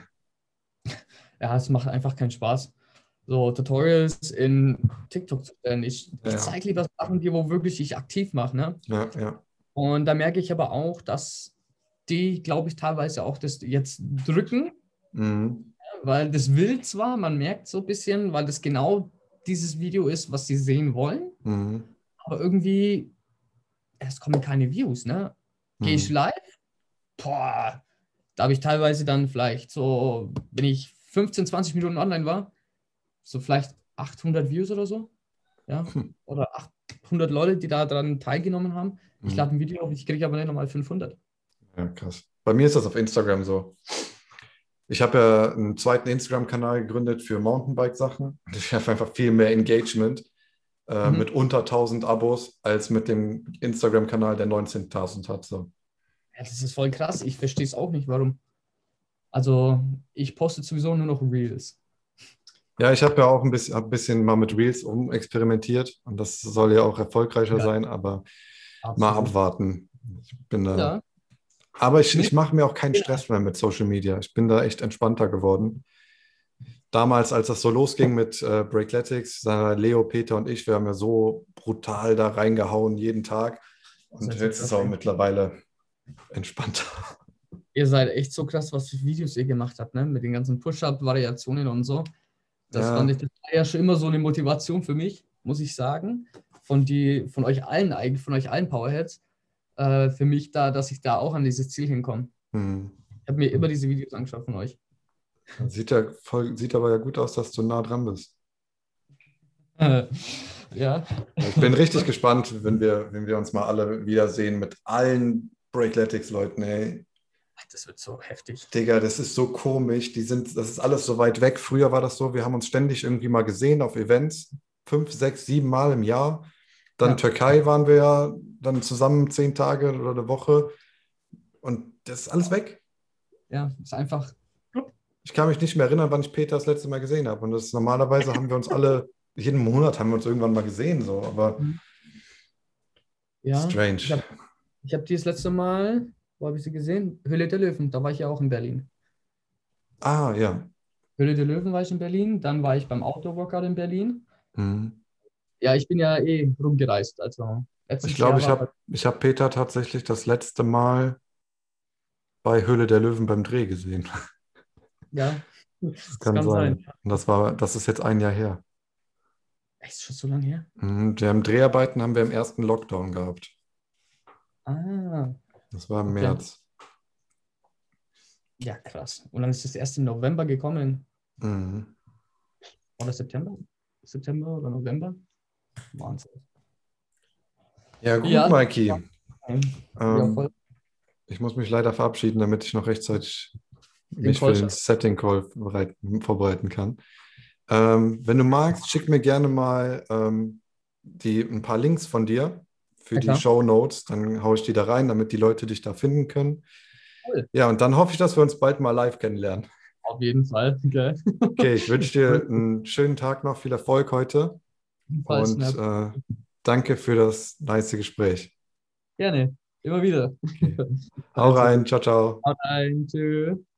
Ja, es macht einfach keinen Spaß, so Tutorials in TikTok zu stellen. Ich, ich ja, zeige lieber Sachen, die wo wirklich ich aktiv mache, ne? ja, ja. Und da merke ich aber auch, dass die, glaube ich, teilweise auch das jetzt drücken, Mhm. weil das will zwar, man merkt so ein bisschen, weil das genau dieses Video ist, was sie sehen wollen, Mhm. aber irgendwie, es kommen keine Views, ne? Gehe ich Mhm. live? Boah, da habe ich teilweise dann vielleicht so, wenn ich fünfzehn, zwanzig Minuten online war, so vielleicht achthundert Views oder so, ja, Hm. oder achthundert Leute, die da dran teilgenommen haben. Ich Mhm. lade ein Video auf, ich kriege aber nicht nochmal fünfhundert. Ja, krass. Bei mir ist das auf Instagram so. Ich habe ja einen zweiten Instagram-Kanal gegründet für Mountainbike-Sachen. Ich habe einfach viel mehr Engagement äh, mit Mhm. unter tausend Abos als mit dem Instagram-Kanal, der neunzehntausend hat. So. Ja, das ist voll krass. Ich verstehe es auch nicht, warum. Also, ich poste sowieso nur noch Reels. Ja, ich habe ja auch ein bisschen, hab ein bisschen mal mit Reels umexperimentiert und das soll ja auch erfolgreicher Ja, sein, aber mal absolut. abwarten. Ich bin da. Ja, Aber ich, nee, ich mache mir auch keinen ja, Stress mehr mit Social Media. Ich bin da echt entspannter geworden. Damals, als das so losging mit äh, Breakletics, äh, Leo, Peter und ich, wir haben ja so brutal da reingehauen jeden Tag. das Und ist so jetzt ist es krass, auch ey. mittlerweile entspannter. Ihr seid echt so krass, was für Videos ihr gemacht habt, ne? Mit den ganzen Push-Up-Variationen und so. Das fand Ja, ich, das war ja schon immer so eine Motivation für mich, muss ich sagen. Von, die, von euch allen eigentlich, von euch allen Powerheads, äh, für mich da, dass ich da auch an dieses Ziel hinkomme. hm. Ich habe mir immer diese Videos angeschaut von euch. Sieht ja voll, sieht aber ja gut aus, dass du nah dran bist. Äh, ja. Ich bin richtig gespannt, wenn wir, wenn wir uns mal alle wiedersehen mit allen Breakletics-Leuten, ey. Das wird so heftig. Digga, das ist so komisch. Die sind, das ist alles so weit weg. Früher war das so, wir haben uns ständig irgendwie mal gesehen auf Events. Fünf, sechs, sieben Mal im Jahr. Dann Ja, Türkei waren wir ja dann zusammen zehn Tage oder eine Woche. Und das ist alles weg. ja, ist einfach. Ich kann mich nicht mehr erinnern, wann ich Peter das letzte Mal gesehen habe. Und das ist, normalerweise haben wir uns alle, jeden Monat haben wir uns irgendwann mal gesehen, so. Aber Ja, ich strange. habe ich hab die das letzte Mal, wo habe ich sie gesehen? Höhle der Löwen, da war ich ja auch in Berlin. Ah, ja. Höhle der Löwen war ich in Berlin, dann war ich beim Outdoor-Workout in Berlin. Mhm. Ja, ich bin ja eh rumgereist. Also Ich letztes glaube, Jahr ich war, habe ich hab Peter tatsächlich das letzte Mal bei Höhle der Löwen beim Dreh gesehen. ja, Das das kann kann sein. sein. Und das war, das ist jetzt ein Jahr her. Echt schon so lange her? Mhm. Wir haben Dreharbeiten haben wir im ersten Lockdown gehabt. Ah, Das war im okay. März. Ja, krass. Und dann ist das erst im November gekommen. Mhm. Oder September? September oder November? Wahnsinn. Ja, gut, Ja, Mikey. ja, voll. Ähm, ich muss mich leider verabschieden, damit ich noch rechtzeitig Den mich für Call den schon. Setting-Call bereiten, vorbereiten kann. Ähm, wenn du magst, schick mir gerne mal ähm, die, ein paar Links von dir für Ja, die klar. Show Notes. Dann haue ich die da rein, damit die Leute dich da finden können. Cool. Ja, und dann hoffe ich, dass wir uns bald mal live kennenlernen. Auf jeden Fall. Gell? Okay, ich wünsche dir einen schönen Tag noch, viel Erfolg heute Falls, und ne? äh, danke für das nice Gespräch. Gerne. Immer wieder. Okay. Hau Also, rein, ciao, ciao. haut rein. Tschüss.